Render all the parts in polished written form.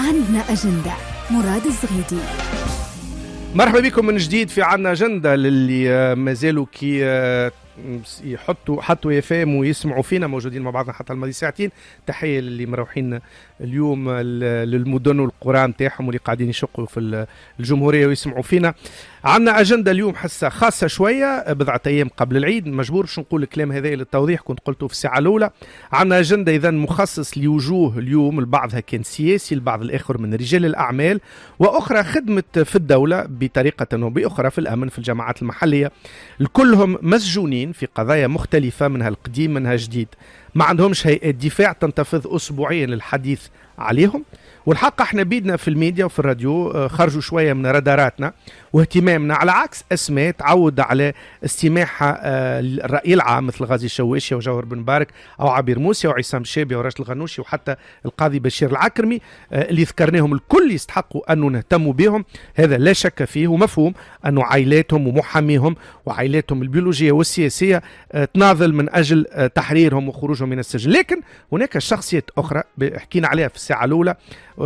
عندنا أجندة. مراد الزغيدي. مرحبا بكم من جديد في عندنا أجندة للي ما زالوا كي حطوا يفهم ويسمعوا فينا، موجودين مع بعضنا حتى الماضي ساعتين. تحية للي مروحين اليوم للمدن والقرى نتاعهم واللي قاعدين يشقوا في الجمهورية ويسمعوا فينا. عندنا أجندة اليوم حسة خاصة شوية، بضعة أيام قبل العيد، مجبور باش نقول الكلام هذا للتوضيح، كنت قلته في الساعة الأولى. عندنا أجندة إذا مخصص لوجوه اليوم، البعضها كان سياسي، البعض الآخر من رجال الأعمال، وأخرى خدمة في الدولة بطريقة أو بأخرى في الأمن في الجماعات المحلية، الكلهم مسجونين في قضايا مختلفة، منها القديم منها جديد، ما عندهمش هيئات دفاع تنتفض أسبوعيا للحديث عليهم. والحق احنا بيدنا في الميديا وفي الراديو خرجوا شوية من راداراتنا واهتمامنا، على عكس أسماء تعود على استماعها الرأي العام مثل غازي الشواشي وجوهر بن مبارك أو عبير موسى وعصام شابي وراشد الغنوشي وحتى القاضي بشير العكرمي، اللي ذكرناهم الكل يستحقوا أنه نهتموا بهم، هذا لا شك فيه، ومفهوم أنه عائلاتهم ومحاميهم وعائلاتهم البيولوجية والسياسية تناضل من أجل تحريرهم وخروجهم من السجن. لكن هناك شخصيات أخرى حكينا عليها في الساعة الأولى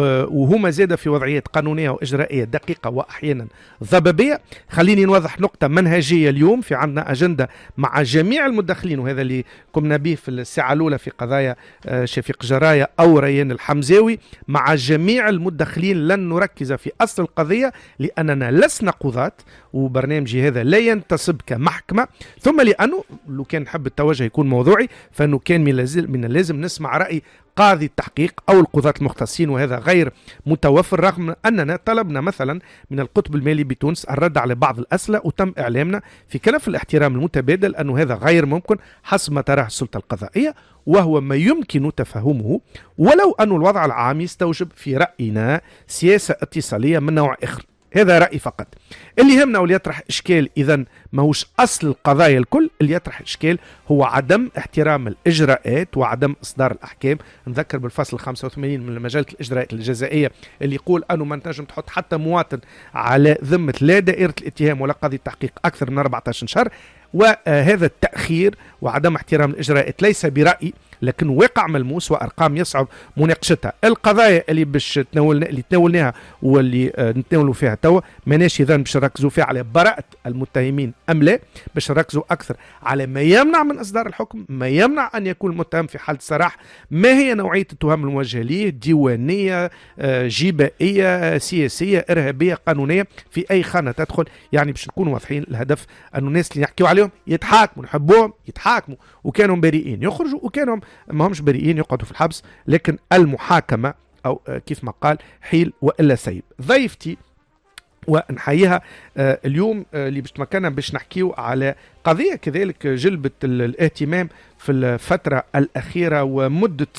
وهما زاد في وضعيات قانونية وإجرائية دقيقة وأحيانا ضبابية. خليني نوضح نقطة منهجية اليوم في عندنا أجندة مع جميع المدخلين، وهذا اللي قمنا به في الساعة الأولى في قضايا شفيق جراية أو ريان الحمزاوي. مع جميع المدخلين لن نركز في أصل القضية لأننا لسنا قضاة، وبرنامجي هذا لا ينتصب كمحكمة، ثم لأنه لو كان نحب التوجه يكون موضوعي فإنه كان من اللازم نسمع رأي قاضي التحقيق أو القضاة المختصين، وهذا غير متوفر، رغم أننا طلبنا مثلا من القطب المالي بتونس الرد على بعض الأسئلة، وتم إعلامنا في كلف الاحترام المتبادل أنه هذا غير ممكن حسب ما تراه السلطة القضائية، وهو ما يمكن تفهمه، ولو أن الوضع العام يستوجب في رأينا سياسة اتصالية من نوع آخر. هذا رأي فقط. اللي يهمنا واللي يطرح إشكال إذن ماهوش أصل القضايا الكل، اللي يطرح إشكال هو عدم احترام الإجراءات وعدم إصدار الأحكام. نذكر بالفصل 85 من مجلة الإجراءات الجزائية اللي يقول أنه ما تنجم تحط حتى مواطن على ذمة لا دائرة الاتهام ولا قاضي التحقيق أكثر من 14 شهر. وهذا التأخير وعدم احترام الإجراءات ليس برأي، لكن واقع ملموس وأرقام يصعب مناقشتها. القضايا اللي باش تناولناها واللي نتناولوا فيها توا ماناش إذن باش نركزوا فيها على براءة المتهمين أم لا، باش نركزوا أكثر على ما يمنع من إصدار الحكم، ما يمنع أن يكون المتهم في حالة سراح، ما هي نوعية التهم الموجهة ليه، ديوانية، جبائية، سياسية، إرهابية، قانونية، في أي خانة تدخل. يعني باش نكون واضحين، الهدف أنه الناس اللي نحكيوا عليهم يتحاكموا، نحبوهم يتحاكموا، وكانوا بريئين يخرجوا، وكانوا ما همش بريئين يقعدوا في الحبس. لكن المحاكمة أو كيف ما قال حيل وإلا سيب. ضيفتي ونحييها اليوم اللي باش تمكننا باش نحكيو على قضية كذلك جلبت الاهتمام في الفترة الأخيرة، ومدة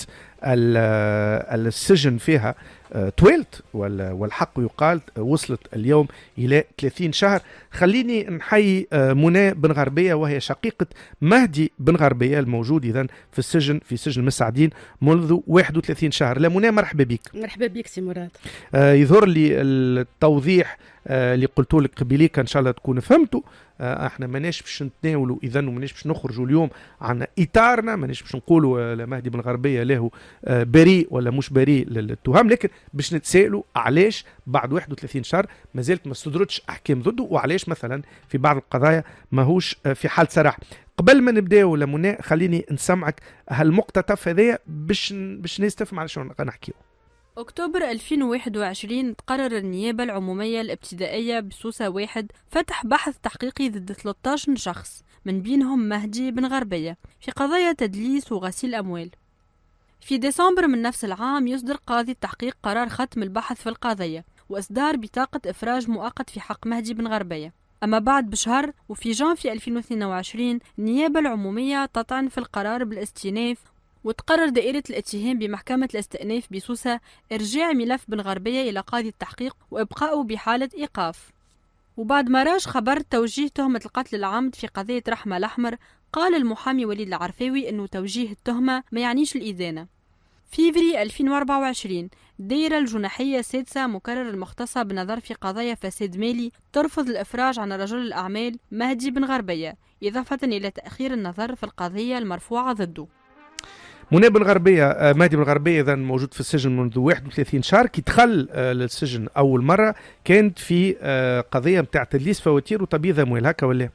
السجن فيها طويلت، والحق يقال وصلت اليوم إلى 30 شهر. خليني نحيي منى بن غربية، وهي شقيقة مهدي بن غربية الموجود إذن في السجن، في سجن مساعدين منذ 31 شهر. لا منى، مرحبا بك. مرحبا بك سي مراد. يظهر لي التوضيح اللي قلتوا لك قبليك ان شاء الله تكون فهمتوا. احنا ماناش باش نتناولوا اذن، وماناش باش نخرجوا اليوم عن اطارنا، ماناش باش نقولوا مهدي بن غربية له بريء ولا مش بريء للتهم، لكن باش نتسائلوا علاش بعد 31 شهر ما زالت ما صدرتش احكام ضده، وعلاش مثلا في بعض القضايا ماهوش في حال سراح. قبل ما نبداو لمنى خليني نسمعك هالمقتطف هذايا باش ناس تفهم على شنو نحكيو. أكتوبر 2021 تقرر النيابة العمومية الابتدائية بسوسة 1 فتح بحث تحقيقي ضد 13 شخص من بينهم مهدي بن غربية في قضايا تدليس وغسيل أموال. في ديسمبر من نفس العام يصدر قاضي التحقيق قرار ختم البحث في القضية وإصدار بطاقة إفراج مؤقت في حق مهدي بن غربية. أما بعد بشهر وفي جانفي 2022 النيابة العمومية تطعن في القرار بالاستئناف، وتقرر دائرة الاتهام بمحكمة الاستئناف بسوسة إرجاع ملف بن غربية إلى قاضي التحقيق وإبقاؤه بحالة إيقاف. وبعد ما راج خبر توجيه تهمة القتل العمد في قضية رحمة الأحمر، قال المحامي وليد العرفاوي أنه توجيه التهمة ما يعنيش الإدانة. فيفري 2024 الدائرة الجناحية السادسة مكرر المختصة بنظر في قضايا فساد مالي ترفض الإفراج عن رجل الأعمال مهدي بن غربية، إضافة إلى تأخير النظر في القضية المرفوعة ضده. منى بن غربية، مهدي بن غربية إذا موجود في السجن منذ 31 شهر. كي دخل للسجن أول مرة كانت في قضية متاع تدليس فواتير وتبييض أموال، هكا ولا؟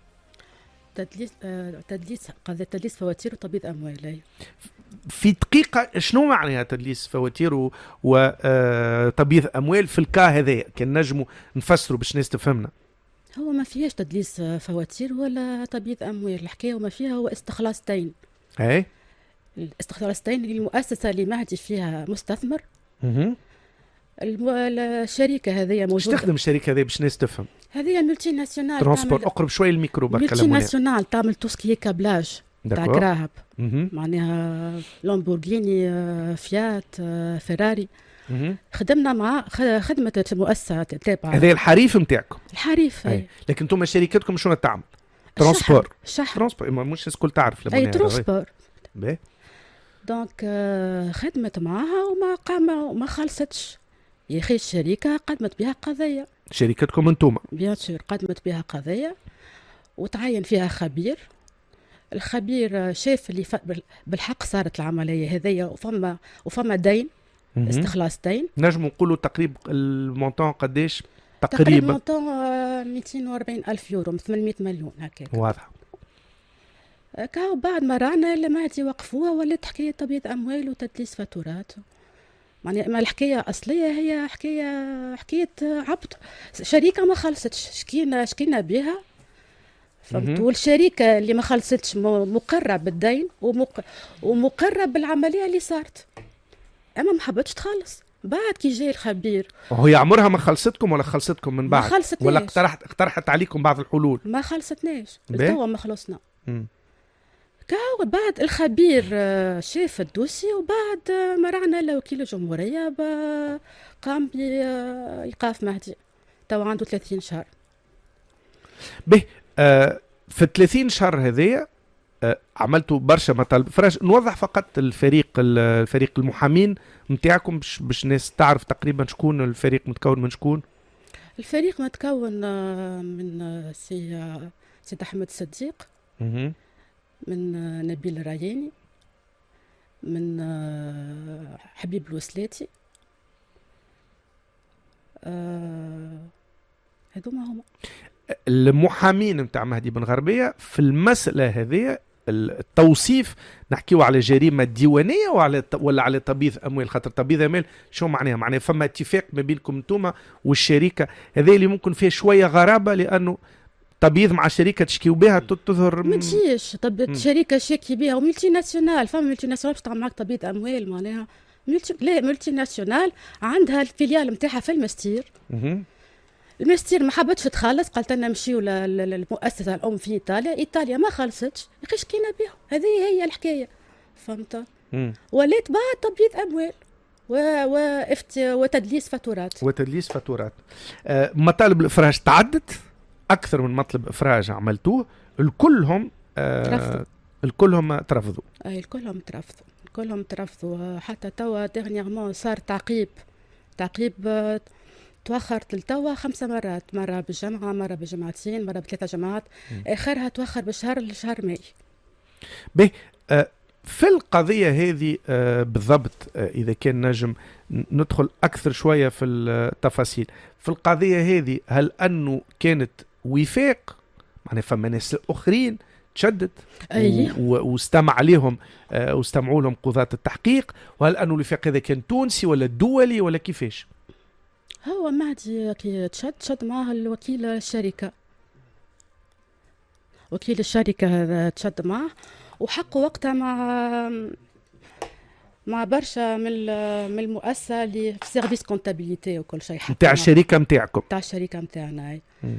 قضية تدليس فواتير وتبييض أموال. في دقيقة شنو معناها تدليس فواتير وتبييض أموال في الكا هذا؟ كان نجموا نفسروا باش الناس تفهمنا. هو ما فيهاش تدليس فواتير ولا تبييض أموال، الحكاية وما فيها هو استخلاص دين. أي الاستخلاص دين للمؤسسة اللي مهدي فيها مستثمر. الشركة هذه موجودة. تخدم الشركة هذه باش الناس تفهم؟ هذه ملتي ناسيونال ترانسبور. اقرب شوي الميكرو برك. ملتي ناسيونال تعمل توسكي كابلاج تاع كراهب، معناها لامبورغيني، فيات، فيراري. خدمنا مع خدمة المؤسسة تابعة. هذا الحريف نتاعكم؟ الحريف. لكن انتم شركتكم شنو تعمل؟ ترانسبور. شحن. ترانسبور مش الكل تعرف. اي ترانسبور. باهي. دونك خدمت معها وما خلصتش يا اخي. الشركة قدمت بها قضية. شركتكم انتم؟ بيان سور قدمت بها قضية وتعين فيها خبير. الخبير شاف اللي بالحق صارت العملية هذية وفما دين، استخلاص دين. نجم نقولوا تقريبا المونطون قديش تقريبا؟ المونطون 240 ألف يورو، 800 مليون هكذا. واضح. كاو بعد ما رانا لما وقفوها ولات حكاية تبييض أموال وتدليس فاتورات. يعني ما الحكاية أصلية هي حكاية عبد شركة ما خلصتش. شكينا بها فهمتوا. والشركة اللي ما خلصتش مقرة بالدين ومقرة بالعملية اللي صارت، أما ما حبتش تخلص. بعد كي جاي الخبير وهي عمرها ما خلصتكم ولا خلصتكم من بعد؟ ما خلصتناش. ولا اقترحت عليكم بعض الحلول؟ ما خلصتناش توا ما خلصنا. كاو بعد الخبير شاف الدوسي وبعد ما رعنا لوكيل الجمهورية قام بإيقاف مهدي. توا عنده 30 شهر. به في 30 شهر هذية عملتوا برشا مطالب. فراج نوضح فقط الفريق المحامين نتاعكم باش الناس تعرف تقريبا شكون الفريق متكون من شكون. الفريق متكون من سيد أحمد صديق، من نبيل الرياني، من حبيب الوسلاتي. هذوما هما المحامين نتاع مهدي بن غربية. في المسألة هذه التوصيف نحكيو على جريمة ديوانية ولا على تبييض أموال؟ خاطر تبييض أموال شو معناها فما اتفاق ما بينكم انتوما والشركة هذه اللي ممكن فيها شوية غرابة، لأنه تبييض مع شركة تشكيو بها تظهر ما تجيش. شركة شاكي بها وملتي ناسيونال. فما ملتي ناسيونال باش تعمل معك تبييض أموال معناها. ملتي ناسيونال عندها الفيليال نتاعها في المستير. المستير ما حبتش تخلص، قالت لنا نمشيو للمؤسسة الأم في إيطاليا ما خلصتش. يا شكينا بها. هذه هي الحكاية فهمت. ولات بعد تبييض أموال وتدليس فاتورات. مطالب الإفراج تعدت أكثر من مطلب إفراج عملتوه. الكلهم ترفضوا. أي الكلهم ترفضوا. حتى توا ديرنييرمون صار تعقيب توخرت لتوا 5 مرات، مرة بالجمعة، مرة بجمعتين، مرة ب3 جمعات. آخرها توخر بشهر لشهر ماي. به في القضية هذه بالضبط، إذا كان نجم ندخل أكثر شوية في التفاصيل في القضية هذه، هل أنه كانت وفاق؟ معنى فما ناس أخرين تشدد واستمع عليهم واستمعوا لهم قضاة التحقيق، وهل أنه الوفاق هذا كان تونسي ولا دولي ولا كيفاش؟ هو مهدي كي تشد معه الوكيل الشركة، وكيل الشركة هذا تشد معه وحقه وقتها مع برشا من المؤسسة اللي في سيرفيس كونتابيليتي وكل شيء نتاع الشركة نتاعكم، نتاع الشركة نتاعنا.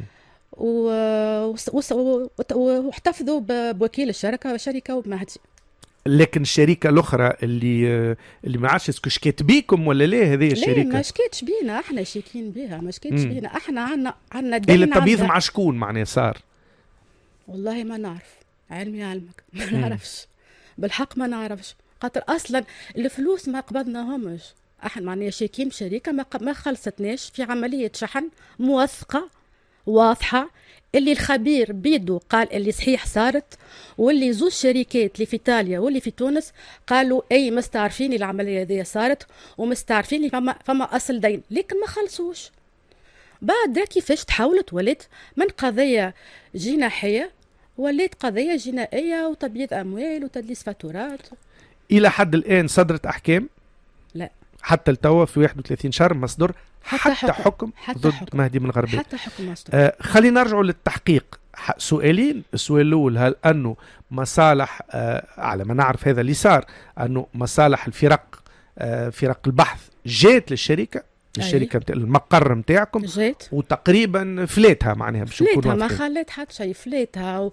واحتفظوا بوكيل الشركة وبمهدي. لكن الشركة الأخرى اللي ما عادش شكيت بيكم ولا ليه؟ هذه الشركة لا ما شكيتش بينا، احنا شاكين بها، ما شكيتش بينا. احنا عنا دين. إلى التبييض مع شكون معناه صار؟ والله ما نعرف، علمي علمك ما نعرفش بالحق، ما نعرفش. خاطر اصلا الفلوس ما قبضناهمش، احنا معناها شاكين بشركة ما خلصتناش في عملية شحن موثقة واضحة، اللي الخبير بيدو قال اللي صحيح صارت، واللي زوج شركات اللي في ايطاليا واللي في تونس قالوا اي مستعرفين العمليه هذه صارت ومستعرفين فما اصل دين، لكن ما خلصوش. بعد كيفاش تحولت ولات من قضيه جناحيه ولات قضيه جنائيه وتبييض اموال وتدليس فاتورات. الى حد الان صدرت احكام؟ لا، حتى التوا في 31 شهر ما صدر حتى حكم ضد مهدي بن غربية. حتى حكم ما صدر. خلينا نرجعوا للتحقيق. سؤالين. السؤال الاول، هل انه مصالح على ما نعرف هذا اللي صار، انه مصالح الفرق فرق البحث جات للشركه المقر نتاعكم جات وتقريبا فلاتها، معناها باش فلاتها ما خلات حتى شيء، فلاتها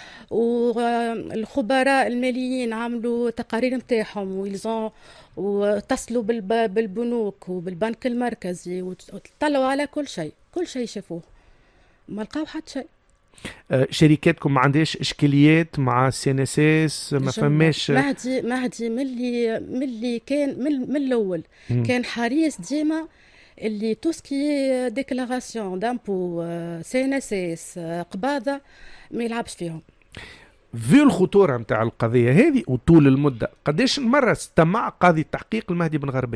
والخبراء الماليين عملوا تقارير نتاعهم واتصلوا بالبنوك وبالبنك المركزي وطلعوا على كل شيء شافوه، ما لقاو حتى شيء. شركاتكم ما عندهاش اشكاليات مع CNSS؟ ما فماش مهدي ملي كان من الاول كان حريص ديما اللي توسكي ديكلاراسيون دامبو CNSS قباضه ما يلعبش فيهم. في الخطورة متاع القضية هذه وطول المدة، قديش مرة استمع قاضي التحقيق المهدي بن غربية؟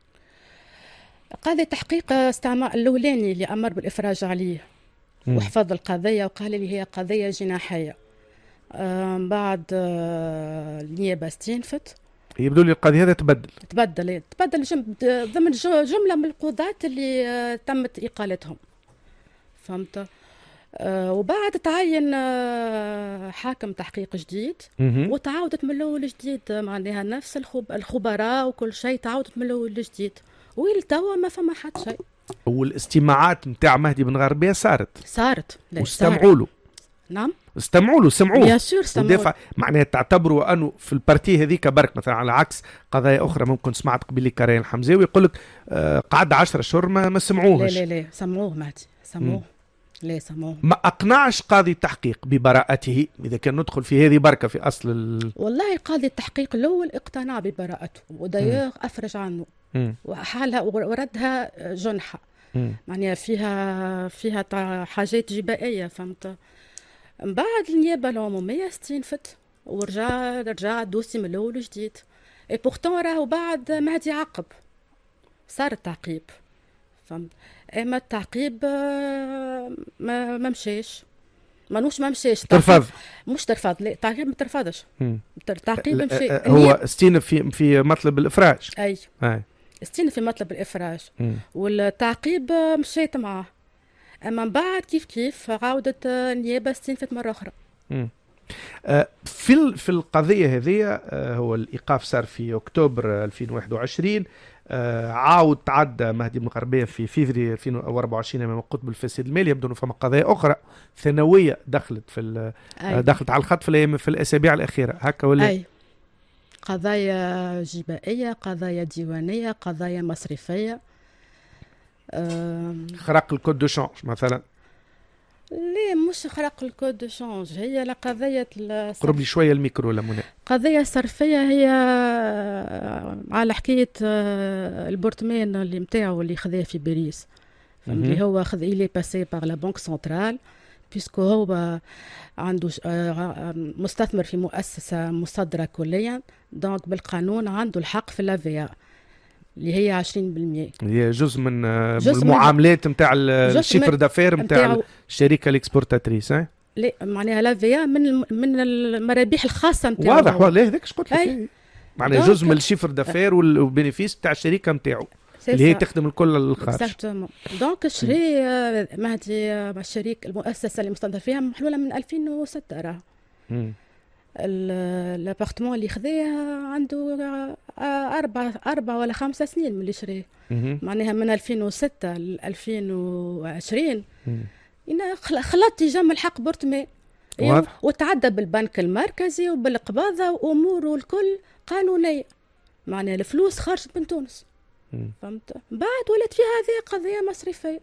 قاضي التحقيق استمع الأولاني اللي أمر بالإفراج عليه وحفظ القضية وقال لي هي قضية جناحية. بعد النيابة استنفت، يبدو لي القضية هذا تبدل ضمن جملة من القضاة اللي تمت إقالتهم، فهمت؟ وبعد تعين حاكم تحقيق جديد وتعاودت من الاول جديد، معناها نفس الخبراء وكل شيء تعاودت من الاول جديد، والتوا ما فما حد شيء. والاستماعات نتاع مهدي بن غربية صارت واستمعوا له؟ نعم سمعوه بيان سور سمعوه. معناها تعتبروا انه في البارتي هذيك برك، مثلا على عكس قضايا اخرى ممكن سمعت قبل كريم الحمزاوي يقول لك قعد 10 اشهر ما سمعوهش. لا سمعوه مهدي، سمعوه. لا سموه. ما أقنعش قاضي التحقيق ببراءته؟ إذا كان ندخل في هذه بركة في أصل والله قاضي التحقيق الأول اقتنع ببراءته ودايوغ أفرج عنه وحالها وردها جنحة، معناها فيها حاجات جبائية، فهمت؟ بعد النيابة العمومية استنفت ورجع الدوسي من الأول جديد. اي بورتون راهو بعد مهدي عقب صار التعقيب، فهمت؟ اما التعقيب ما مشاش، ما مشاش ترفض، مش ترفض، لا التعقيب ما ترفضش، التعقيب مشي. هو استينف في مطلب الافراج. اي استينف في مطلب الافراج والتعقيب مشيت معاه، اما بعد كيف عاودت النيابه استنفت مره اخرى. في القضيه هذه هو الايقاف صار في اكتوبر 2021، عاود تعدى مهدي بن غربية في فيفري 2024 امام قطب الفساد المالي. يبدو انه فما قضايا اخرى ثانويه دخلت دخلت على الخط في الاسابيع الاخيره، هكا ولا؟ اي قضايا جبائيه، قضايا ديوانيه، قضايا مصرفيه. خرق الكود دو شونج مثلا؟ لا مش خرق الكود دو شونج، هي لقضية قرب لي شوية الميكرو لمنى. قضية صرفية هي على حكاية البورتمان اللي متاعه اللي خذاه في باريس، اللي هو خذ إلي باسي باغ لا بنك سنترال بيسكو هو عنده مستثمر في مؤسسة مصدرة كليا، دونك بالقانون عنده الحق في لافيا اللي هي 20%. هي جزء من المعاملات نتاع الشيفر دافير نتاع الشركه الاكسبورتاتريس. لا معناها لافيا من المرابح الخاصه نتاعو. واضح والله هذاك اش قلت لك، معناها جزء من الشيفر دافير والبينيفيس نتاع الشركه نتاعو اللي هي تخدم الكل للخارج. دونك شري مهدي الشريك المؤسسه اللي مستثمر فيها محلوله من 2006 راه. الابارتمون اللي خذاه عنده 4 ولا 5 سنين من اللي شريه، معناها من 2006 ل 2020 خلط يجمع الحق بورتمي وتعدى بالبنك المركزي وبالقباضه واموره الكل قانونيه، معناها الفلوس خارجت من تونس، فهمت؟ بعد ولات في هذه قضيه مصرفيه.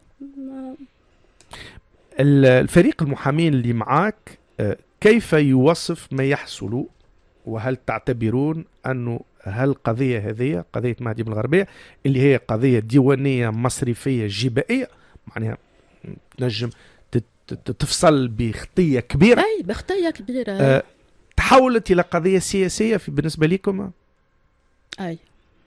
الفريق المحامين اللي معاك كيف يوصف ما يحصل، وهل تعتبرون أنه قضية هذه قضية مهدي بن غربية اللي هي قضية ديوانية مصرفية جبائية، معناها نجم تفصل بخطية كبيرة. أي بخطية كبيرة. تحولت إلى قضية سياسية بالنسبة لكم؟ أي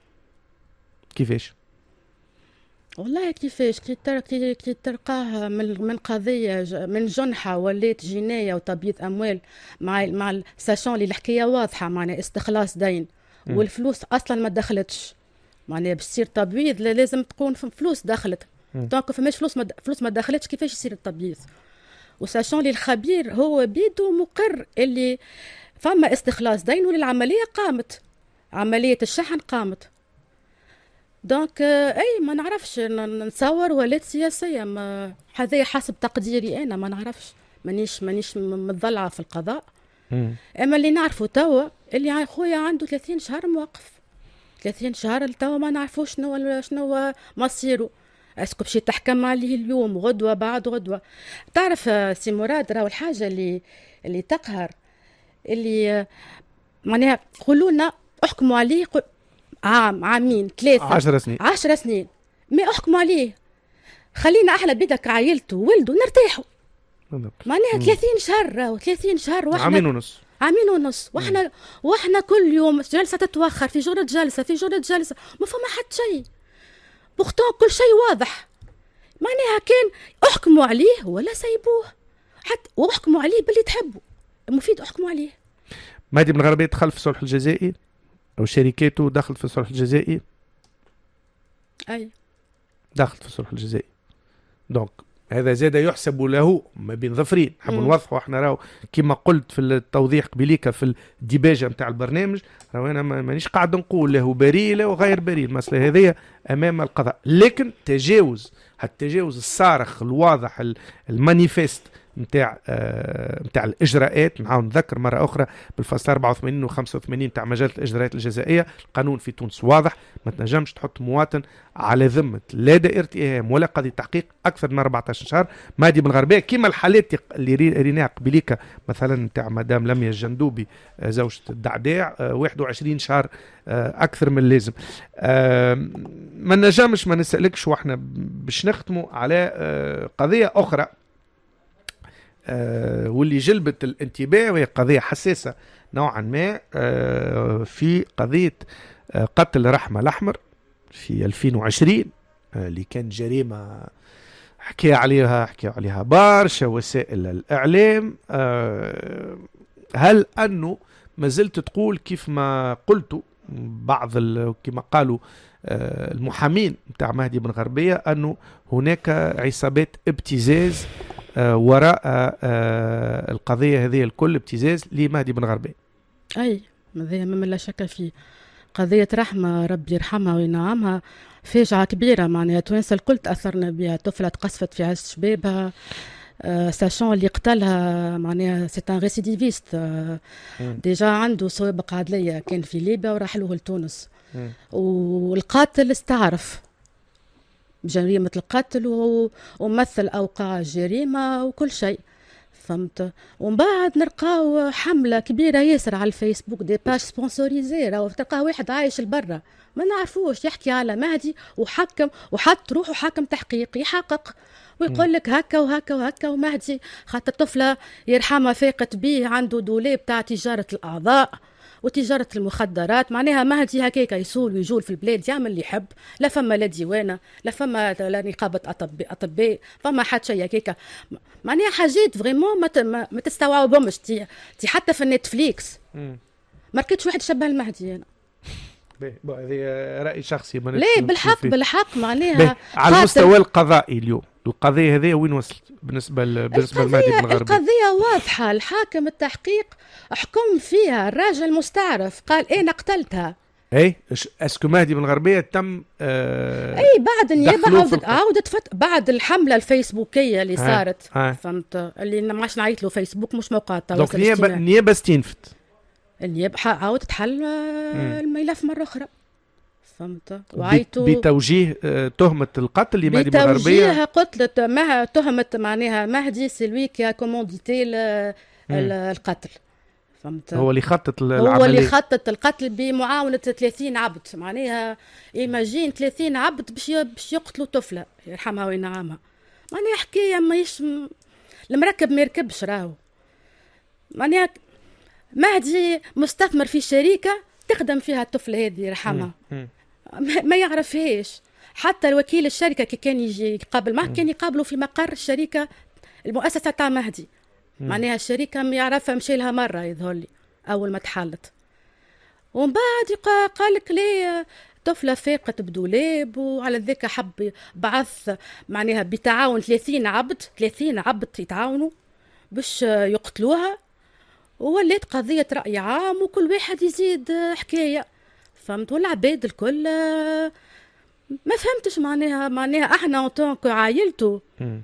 كيفاش؟ والله كيفاش كي تلقاها من قضية من جنحة ولات جناية وتبييض أموال مع ساشون اللي الحكاية واضحة، معناها استخلاص دين والفلوس أصلا ما دخلتش، معناها باش تصير تبييض لازم تكون فلوس دخلت. دونك فماش فلوس ما دخلتش، كيفاش يصير التبييض؟ وساشون اللي الخبير هو بيدو مقر اللي فما استخلاص دين والعملية قامت، عملية الشحن قامت. دونك اي ما نعرفش نتصور ولات سياسيه، ما هذا حسب تقديري انا، ما نعرفش، مانيش متضلعه في القضاء. اما اللي نعرفه توا اللي خويا عنده 30 شهر موقف، 30 شهر توا ما نعرفوش شنو مصيره، اسكو باش يتحكم عليه اليوم غدوه بعد غدوه. تعرف سي مراد راهو الحاجه اللي تقهر، اللي معناها يقولوا احكموا عليه عامين 3 10 سنين ما احكموا عليه، خلينا احنا بيدك عائلته وولده نرتاحوا. معناها 30 شهر 30 شهر واحنا عامين ونص واحنا كل يوم جلسه تتوخر في جرة جلسه ما فما حتى شيء، بختان كل شيء واضح. معناها كان احكموا عليه ولا سيبوه، حتى واحكموا عليه باللي تحبوا، مفيد احكموا عليه. مهدي بن غربية دخل في الصلح الجزائي أو شركاته دخلت في الصلح الجزائي؟ أي دخلت في الصلح الجزائي. دونك هذا زاد يحسب له ما بين ظفرين. نحب نوضحوا احنا راهو كما قلت في التوضيح قبليك في الديباجة نتاع البرنامج، راهو انا مانيش قاعد نقول له بريء له غير بريء، المسألة هذه امام القضاء. لكن التجاوز الصارخ الواضح المانيفست نتاع الاجراءات، نعاود نذكر مره اخرى بالفصل 84 و 85 نتاع مجله الاجراءات الجزائيه، القانون في تونس واضح، ما تنجمش تحط مواطن على ذمه لا دائره اهام ولا قضيه تحقيق اكثر من 14 شهر. مهدي بن غربية كيما الحالات اللي ريناها قبليك مثلا نتاع مدام لميا الجندوبي زوجة الدعداع 21 شهر اكثر من اللازم. ما نجمش ما نسالكش واحنا باش نختموا على قضيه اخرى واللي جلبت الانتباه، وهي قضية حساسة نوعا ما، في قضية قتل رحمة الأحمر في 2020 اللي كان جريمة حكي عليها برشا وسائل الإعلام. هل أنه ما زلت تقول كيف ما قلتوا بعض كما قالوا المحامين بتاع مهدي بن غربية أنه هناك عصابات ابتزاز وراء القضية هذه الكل، ابتزاز لمهدي بن غربية؟ أي مما لا شك فيه. قضية رحمة ربي يرحمها وينعمها فاجعة كبيرة، معناها توانسة الكل تأثرنا بها. طفلة تقصفت في عز شبابها، ساشون اللي قتلها معناها سيتان ريسيديفيست، ديجا عنده سوابق عدلية، كان في ليبيا وراح له لتونس، والقاتل استعرف بجريمة القتل ومثل أوقع الجريمة وكل شيء، فهمت. ومن بعد نلقاو حملة كبيرة ياسر على الفيسبوك، دي باج سبونسوريزي، راهو تلقى واحد عايش البرة ما نعرفوش يحكي على مهدي وحكم وحط روحه حاكم تحقيق يحقق ويقول لك هكا وهكا وهكا، ومهدي خاطر طفلة يرحمها فاقت بيه عنده دولاب بتاع تجارة الأعضاء وتجارة المخدرات. معناها مهدي هكاك يسول ويجول في البلاد يعمل اللي يحب، لا فما لا ديوانة لا فما لا نقابة أطباء فما حد شيء هكاك. معناها حاجات فريمون ما تستوعبهمش. تي حتى في النتفليكس ما لقيتش واحد شبه المهدي. أنا هذه رأي شخصي، ليه بالحق معناها على المستوى القضائي اليوم القضية هذه وين وصلت بالنسبة لمهدي بن غربية؟ القضية واضحة، الحاكم التحقيق حكم فيها، الراجل مستعرف قال انا قتلتها. اي اسكو مهدي بن غربية تم اي بعد النيابة عودت بعد الحملة الفيسبوكية اللي صارت، فهمت، اللي ما عادش نعيط له فيسبوك مش موقع التواصل الاجتماعي. النيابة استنفت، النيابة عاودت حل الملف مرة أخرى، فهمت، وعيتوا بتوجيه تهمة القتل لمهدي بن غربية. بتوجيه قتلت تهمة معناها مهدي سلوي كي كومونديتي القتل، فهمت، هو اللي خطط العملية، هو اللي خطط القتل بمعاونة 30 عبد. معناها إيماجين 30 عبد باش يقتلوا طفلة يرحمها وينعمها. معناها حكاية ماهيش المركب ما يركبش راهو. معناها مهدي مستثمر في شركة تخدم فيها الطفلة هذه رحمها، ما يعرفهاش. حتى الوكيل الشركة كي كان يجي يقابل معه كان يقابله في مقر الشركة المؤسسة تاع مهدي. معناها الشركة ما يعرفها، مشي لها مرة يظهر لي أول ما تحلت، ومن بعد قال لك ليه طفلة فاقت بدولاب، وعلى ذاك حب بعث معناها بتعاون 30 عبد يتعاونوا باش يقتلوها، ووليت قضية رأي عام وكل واحد يزيد حكاية. فهمت؟ والعباد الكل ما فهمتش معناها احنا طونك عائلته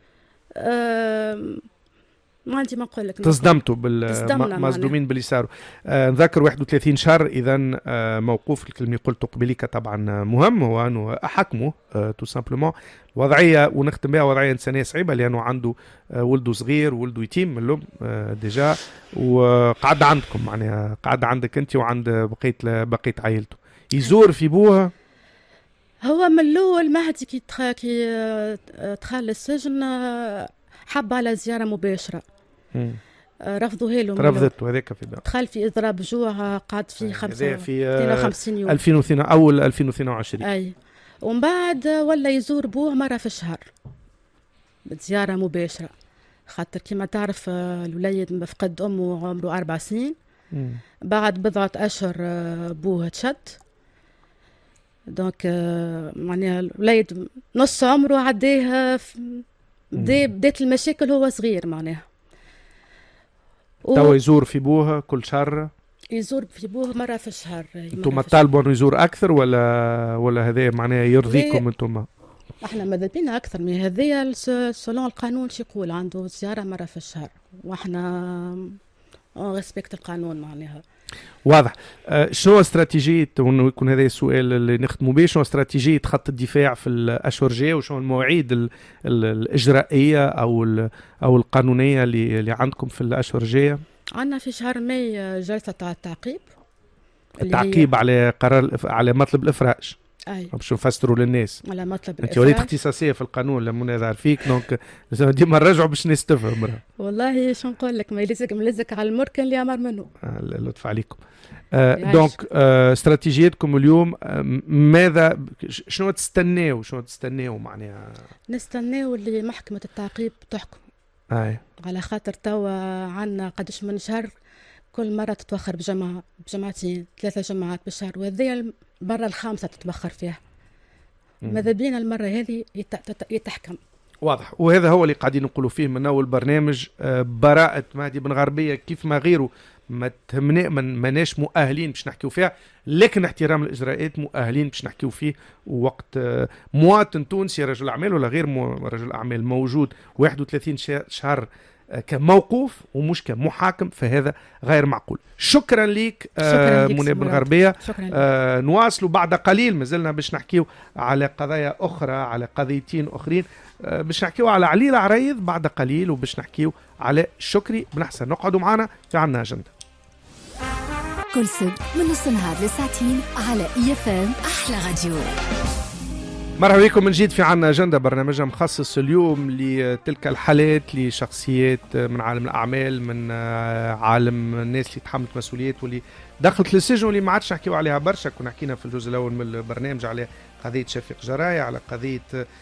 ما عندي ما نقول لك. تصدمتوا مصدومين باللي صاروا. نذكر 31 شهر اذا موقوف الكلمه قلت قبليك طبعا مهم هو انه احكمه تو سامبلومون. وضعيه ونختم بها وضعيه انسانيه صعيبه لانه عنده ولده صغير وولده يتيم من الام ديجا، وقعد عندكم معناها قعد عندك انت وعند بقيه عائلته. يزور في بوها هو من الاول مهدي كي دخل السجن حب على زياره مباشره رفضوها له. رفضته هذاك في دار. دخل في اضراب جوع قعد فيه 52 يوم 2022. اي ومن بعد ولا يزور بوه مره في الشهر بزياره مباشره، خاطر كما تعرف الوليد مفقد امه عمره 4 سنين. بعد بضعه اشهر بوه تشد، دونك معناها الوليد نص عمره عداه بدات المشاكل هو صغير معناها. توا يزور في بوها كل شهر؟ يزور في بوها مرة في الشهر. انتم طالبوا انه يزور اكثر ولا هذا معناها يرضيكم انتم؟ احنا ماذا بينا اكثر من هذايا سولون القانون شي يقول عنده زيارة مرة في الشهر، واحنا ريسبكت القانون معناها. واضح. شنو استراتيجية ويكون هذا السؤال اللي نختموا به، شنو استراتيجية خط الدفاع في الأشهر الجاية وشنو المواعيد الإجرائية أو القانونية اللي عندكم في الأشهر الجاية؟ عندنا في شهر ماي جلسة التعقيب على قرار على مطلب الإفراج. باش نفسروا للناس على مطلب انت وليت اختصاصيه في القانون لما نظهر فيك دونك لازم ديما نرجعوا باش الناس تفهم. والله شو نقول لك، ما يلزق على المركن اللي امر منه. لطف عليكم. دونك استراتيجيتكم اليوم ماذا شنو تستناو معناها؟ نستناو اللي محكمة التعقيب تحكم. على خاطر توا عندنا قداش من شهر كل مرة تتوخر بجماعتين 3 جماعات بالشهر، وهذه المرة الخامسة تتوخر فيها. ماذا بينا المرة هذه يتحكم. واضح. وهذا هو اللي قاعدين نقولوا فيه من أول برنامج براءة مهدي بن غربية كيف ما غيره ما تهمنا ماناش مؤهلين باش نحكيو فيها، لكن احترام الإجراءات مؤهلين باش نحكيو فيه. ووقت مواطن تونسي رجل أعمال ولا غير رجل أعمال موجود 31 شهر كموقوف ومش كمحاكم، فهذا غير معقول. شكرا لك منى بن غربية. نواصلوا بعد قليل، ما زلنا باش نحكيو على قضايا أخرى، على قضيتين أخرين، باش نحكيو على علي العريض بعد قليل، وباش نحكيو على شكري بن حسن. نقعدوا معنا في عنا أجندة كل سبت من نص نهار لساعتين على EFM أحلى راديو. مرحبا بكم من جديد في عنا أجندة، برنامجنا مخصص اليوم لتلك الحالات لشخصيات من عالم الأعمال، من عالم الناس اللي تحملت مسؤوليات واللي دخلت للسجن واللي ما عادش نحكيو عليها برشا. كنا حكينا في الجزء الأول من البرنامج على قضية شفيق جراية، على قضية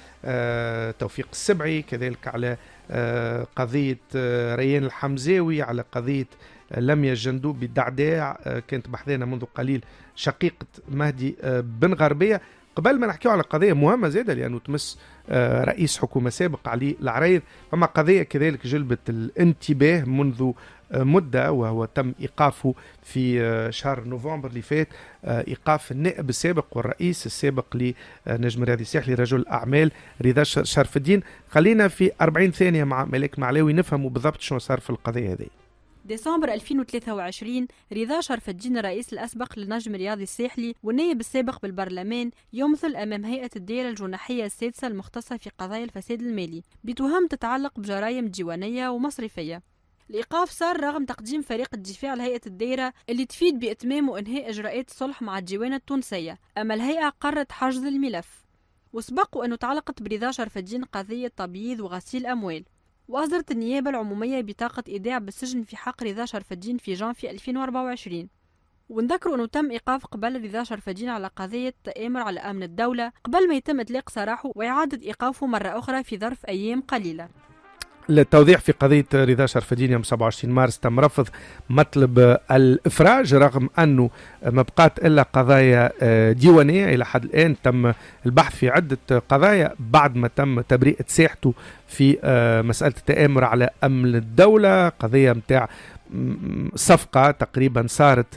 توفيق السبعي، كذلك على قضية ريان الحمزاوي، على قضية لميا الجندوب بالدعداع كانت بحثنا منذ قليل شقيقة مهدي بن غربية. قبل ما نحكيو على قضية مهمة زيادة لأنه تمس رئيس حكومة سابق علي العريض، فما قضية كذلك جلبت الانتباه منذ مدة، وهو تم إيقافه في شهر نوفمبر اللي فات، إيقاف النائب السابق والرئيس السابق لنجم رياضي الساحلي رجل الأعمال رضا شرف الدين. خلينا في 40 ثانية مع ملاك معلاوي نفهموا بالضبط شنو صار في القضية هذه. ديسمبر 2023 رضا شرف الدين الرئيس الأسبق لنجم رياضي الساحلي والنائب السابق بالبرلمان يمثل أمام هيئة الدائرة الجناحية السادسة المختصة في قضايا الفساد المالي بتهم تتعلق بجرائم ديوانية ومصرفية. الإيقاف صار رغم تقديم فريق الدفاع لهيئة الدائرة اللي تفيد بإتمام وإنهاء إجراءات الصلح مع الديوانة التونسية، أما الهيئة قررت حجز الملف. وسبق أنه تعلقت برضا شرف الدين قضية تبييض وغسيل أموال. وأصدرت النيابة العمومية بطاقة إيداع بالسجن في حق رضا شرف الدين في جانفي 2024. ونذكروا أنه تم إيقاف قبل رضا شرف الدين على قضية تآمر على أمن الدولة قبل ما يتم إطلاق سراحه وإعادة إيقافه مرة أخرى في ظرف أيام قليلة. للتوضيح في قضية رضا شرف الدين يوم 27 مارس تم رفض مطلب الإفراج رغم أنه ما بقات إلا قضايا ديوانية. إلى حد الآن تم البحث في عدة قضايا بعد ما تم تبرئة ساحته في مسألة التآمر على أمن الدولة، قضية متاع صفقة تقريبا صارت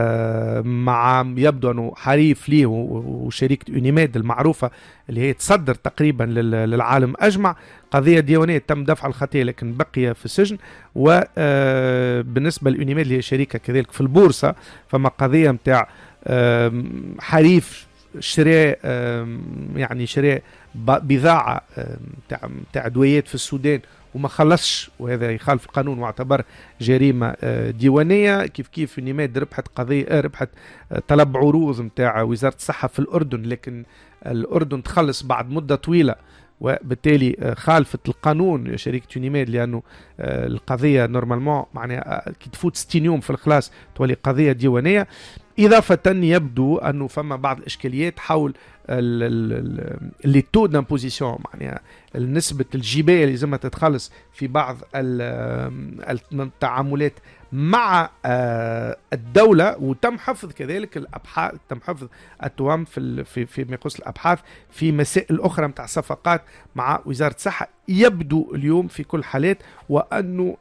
مع يبدو أنه حريف ليه وشركة يونيميد المعروفة اللي هي تصدر تقريبا للعالم أجمع. قضية ديوانية تم دفع الخطية لكن بقي في السجن. وبالنسبة ليونيميد اللي هي شركة كذلك في البورصة فما قضية متاع حريف شراء يعني شراء بضاعة متاع أدويات في السودان وما خلصش، وهذا يخالف القانون واعتبر جريمة ديوانية. كيف يونيميد ربحت طلب عروض متاع وزارة الصحة في الأردن، لكن الأردن تخلص بعد مدة طويلة وبالتالي خالفت القانون شركة يونيميد، لأنه القضية نورمالمون معناها كي تفوت 60 يوم في الخلاص تولي قضية ديوانية. إضافة يبدو أنه فما بعض الإشكاليات حول اللي تو دامبوزيسيون، معناها نسبة الجباية اللي لازم تتخلص في بعض التعاملات مع الدولة. وتم حفظ كذلك الأبحاث، تم حفظ التوام في ما يخص الأبحاث في مسائل أخرى متاع صفقات مع وزارة الصحة. يبدو اليوم في كل حالات وأنه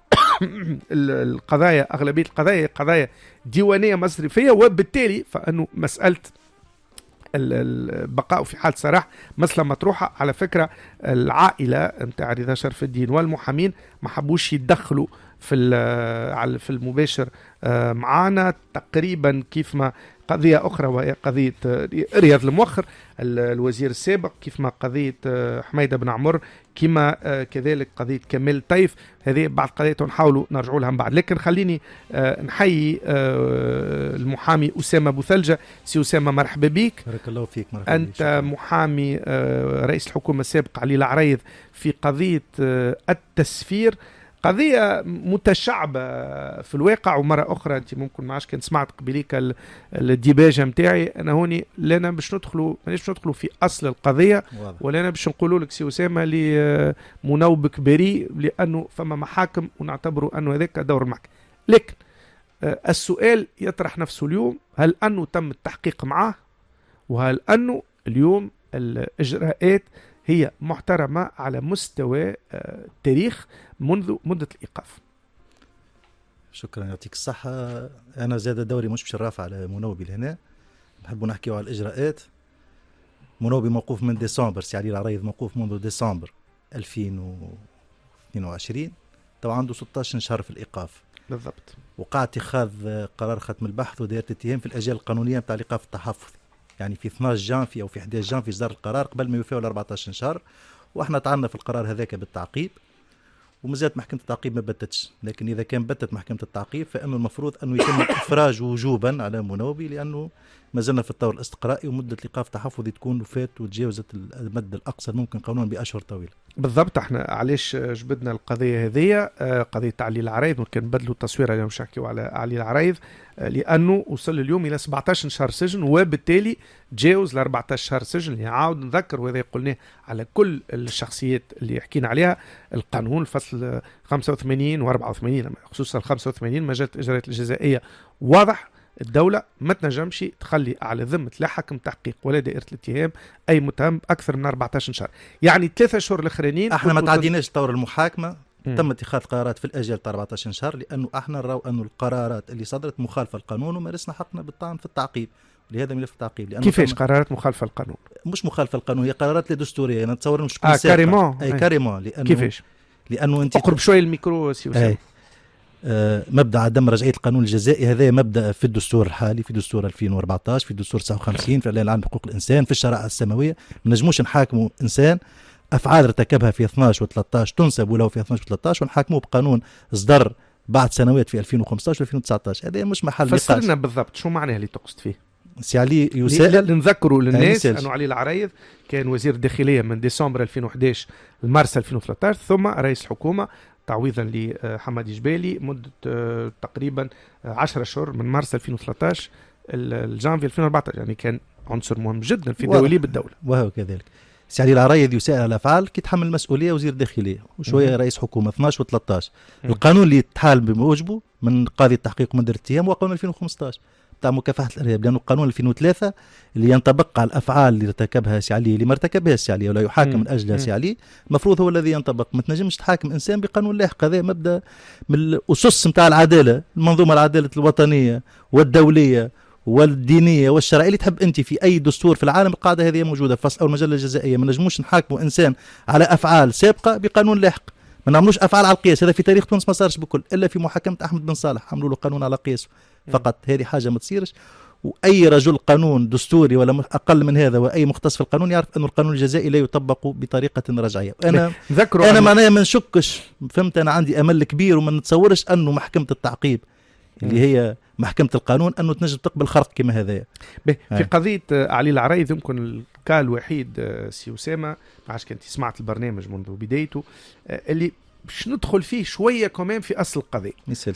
القضايا أغلبية القضايا قضايا ديوانية مصرفية، وبالتالي فأنه مسألة البقاء في حال سراح مسألة مطروحة. على فكرة العائلة متاع رضا شرف الدين والمحامين ما حبوش يتدخلوا في المباشر معانا تقريبا كيف ما قضية أخرى وهي قضية رياض الموخر الوزير السابق، كيف ما قضية حميدة بن عمر، كما كذلك قضية كمال طيف. هذه بعض قضايا نحاولوا نرجعوا لها بعد. لكن خليني نحيي المحامي أسامة بوثلجة. سي أسامة مرحبا بك. بارك الله فيك. مرحبا. أنت محامي رئيس الحكومة السابق علي العريض في قضية التسفير، قضية متشعبة في الواقع. ومرة أخرى أنت ممكن ما عادش كنت سمعت قبليك الديباجة متاعي أنا هوني لنا باش ندخلوا في أصل القضية، ولنا باش نقولوا لك سي أسامة لمنوبك بريء لأنه فما محاكم ونعتبروا أنه هذاك دور المحكمة. لكن السؤال يطرح نفسه اليوم، هل أنه تم التحقيق معه؟ وهل أنه اليوم الإجراءات هي محترمة على مستوى التاريخ منذ مدة الإيقاف؟ شكرا، يعطيك الصحة. أنا زاد دوري مش باش نرافع على منوبي لهنا، نحبوا نحكيوا على الإجراءات. منوبي موقوف من ديسمبر، سي علي العريض موقوف منذ ديسمبر 2022، تو عنده 16 شهر في الإيقاف بالضبط. وقع اتخاذ قرار ختم البحث ودائرة اتهام في الأجال القانونية متاع الإيقاف التحفظي، يعني في 12 جانفي أو في 11 جانفي إصدار القرار قبل ما يوفيوا 14 شهر، وإحنا طعنا في القرار هذاك بالتعقيب، ومازالت محكمة التعقيب ما بتتش. لكن إذا كان بتت محكمة التعقيب فإنه المفروض أنه يتم الإفراج وجوبا على منوبي، لأنه ما زلنا في الطور الاستقرائي ومدة الإيقاف التحفظي تكون وفات وتجاوزت المد الأقصى ممكن قانونا بأشهر طويلة. بالضبط. احنا علاش جبدنا القضية هذه، قضية علي العريض، ممكن نبدلوا التصوير اليوم مش نحكيوا على علي العريض، لأنه وصل اليوم إلى 17 شهر سجن، وبالتالي تجاوز ل 14 شهر سجن. اللي عاود نذكر وهذا قلناه على كل الشخصيات اللي حكينا عليها، القانون الفصل 85 و 84 خصوصا 85 مجال الإجراءات الجزائية واضح، الدولة ما تنجمش تخلي على ذمة لا حكم تحقيق ولا دائرة الاتهام أي متهم أكثر من 14 شهر، يعني 3 شهور الأخرانيين. احنا ما تعديناش طور المحاكمة، تم اتخاذ قرارات في الأجال 14 شهر، لأنه احنا نراو أنه القرارات اللي صدرت مخالفة القانون ومارسنا حقنا بالطعن في التعقيب، لهذا ملف التعقيب. كيفاش قرارات مخالفة القانون؟ مش مخالفة القانون، هي قرارات لا دستورية. أنا نتصور مش تكون كاريمون. أي كاريمون. لأنه كيفاش؟ لأنه أنت أقرب شوية الميكرو سي مبدأ عدم رجعية القانون الجزائي هذا مبدأ في الدستور الحالي، في دستور 2014، في دستور 59، في الإعلان العام لحقوق الإنسان، في الشرائع السماوية. ما نجموش نحاكموا إنسان أفعال ارتكبها في 12 و13 تنسب له في 12 و13 ونحاكموه بقانون إصدر بعد سنوات في 2015 و2019. هذا مش محل نقاش. فسرنا بالضبط شو معناه اللي تقصد فيه. سي علي يسائل. نذكروا للناس انه علي العرايض كان وزير الداخليه من ديسمبر 2011 لمارس 2013، ثم رئيس الحكومه تعويضا لحمادي جبالي مده تقريبا 10 اشهر من مارس 2013 الجانفي 2014. يعني كان عنصر مهم جدا في دواليب الدوله. وهو كذلك. سي علي العرايض يسائل على الافعال كي تحمل مسؤوليه وزير الداخليه وشويه رئيس حكومه 12 و13. القانون اللي يتحال بموجبه من قاضي التحقيق ومدير الاتهام هو قانون 2015 بتاع مكافحه الارهاب، لانه قانون 2003 اللي ينطبق على الافعال اللي ارتكبها سي علي اللي ما ارتكبها سي علي ولا يحاكم من اجلها سي علي، المفروض هو الذي ينطبق. ما تنجمش تحاكم انسان بقانون لاحق. هذا مبدا من الاسس نتاع العداله، المنظومه العداله الوطنيه والدوليه والدينيه والشرعيه اللي تحب انت في اي دستور في العالم. القاعده هذه موجوده في فصل اول المجله الجزائيه. ما نجموش نحاكموا انسان على افعال سابقه بقانون لاحق، ما نعملوش افعال على القياس. هذا في تاريخ تونس ما صارش بكل الا في محاكمه احمد بن صالح عملوا له قانون على قياسه فقط. هذه حاجه ما تصيرش. واي رجل قانون دستوري ولا اقل من هذا واي مختص في القانون يعرف انه القانون الجزائي لا يطبق بطريقه رجعيه. انا معناها ما نشكش، فهمت، انا عندي امل كبير وما نتصورش انه محكمه التعقيب اللي هي محكمة القانون أنه تنجم تقبل خرق كما هذا. في قضية علي العرايض يمكن الكال الوحيد سي أسامة، ما عادش كنت سمعت البرنامج منذ بدايته، اللي باش ندخل فيه شوية كمان في أصل القضية،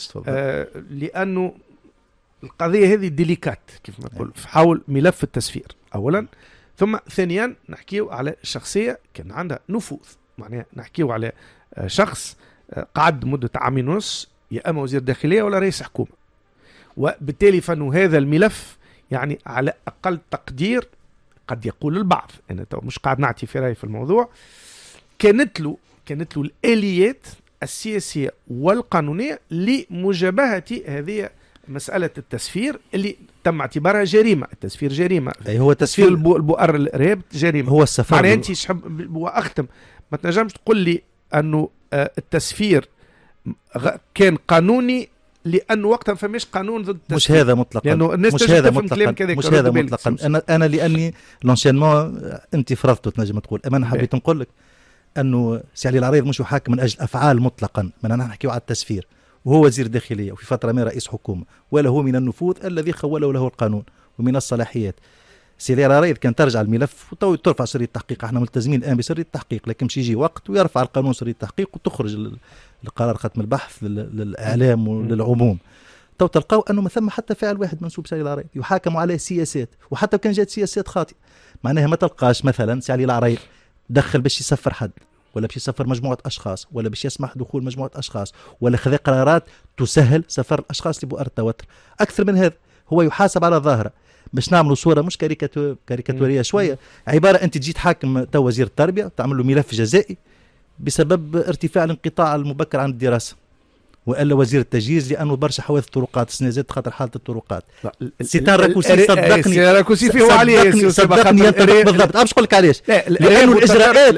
لأنه القضية هذه ديليكات كيف ما نقول في حول ملف التسفير أولا، ثم ثانيا نحكيو على شخصية كان عندها نفوذ، معناها نحكيو على شخص قعد مدة عامين ونص يا أما وزير داخلية ولا رئيس حكومة، وبالتالي فإنه هذا الملف يعني على أقل تقدير قد يقول البعض، أنا مش قاعد نعطي في رأي في الموضوع، كانت له الآليات السياسية والقانونية لمجابهة هذه مسألة التسفير اللي تم اعتبارها جريمة. التسفير جريمة، أي هو تسفير البؤر الإرهاب جريمة. هو السفر معناها أنت وأختم ما تنجمش تقول لي أنه التسفير كان قانوني لأنه وقتها فماش قانون ضد التسفير. مش هذا مطلقا، لأنه الناس تفهم كلام كذا. مش هذا مطلقا. أنا لأني لونشينمون أنت فرضته تنجم تقول. أما أنا حبيت نقول لك أنه سي علي العرايض مش يحاكم من أجل أفعال مطلقا، ما أنا نحكي على التسفير، وهو وزير داخلية وفي فترة ما رئيس حكومة، ولا هو من النفوذ الذي خوله له القانون ومن الصلاحيات. سي علي العرايض كان ترجع الملف وترفع سرية التحقيق. احنا ملتزمين الآن بسرية التحقيق، لكن مش يجي وقت ويرفع القانون سرية التحقيق وتخرج القرار ختم البحث للإعلام وللعموم. تو تلقاو أنه ما ثم حتى فعل واحد منسوب سي علي العرايض يحاكم عليه سياسات، وحتى كان جات سياسات خاطئة. معناها ما تلقاش مثلا سي علي العرايض دخل باش يسفر حد، ولا باش يسفر مجموعة أشخاص، ولا باش يسمح دخول مجموعة أشخاص، ولا خذ قرارات تسهل سفر الأشخاص لبؤر التوتر. أكثر من هذا، هو يحاسب على ظاهرة. باش نعملوا صورة مش كاريكاتورية شوية، عبارة أنت تجي تحاكم تو وزير التربية تعمل له ملف جزائي بسبب ارتفاع الانقطاع المبكر عن الدراسة، وإلا وزير التجهيز لأنه برشا حوادث الطرقات السنة زادت خاطر حالة الطرقات. سيتان راكوسي صدقني، راكوسي فيه عليه صدقني ينطبق بالضبط. مش نقول لك علاش، لأنه الإجراءات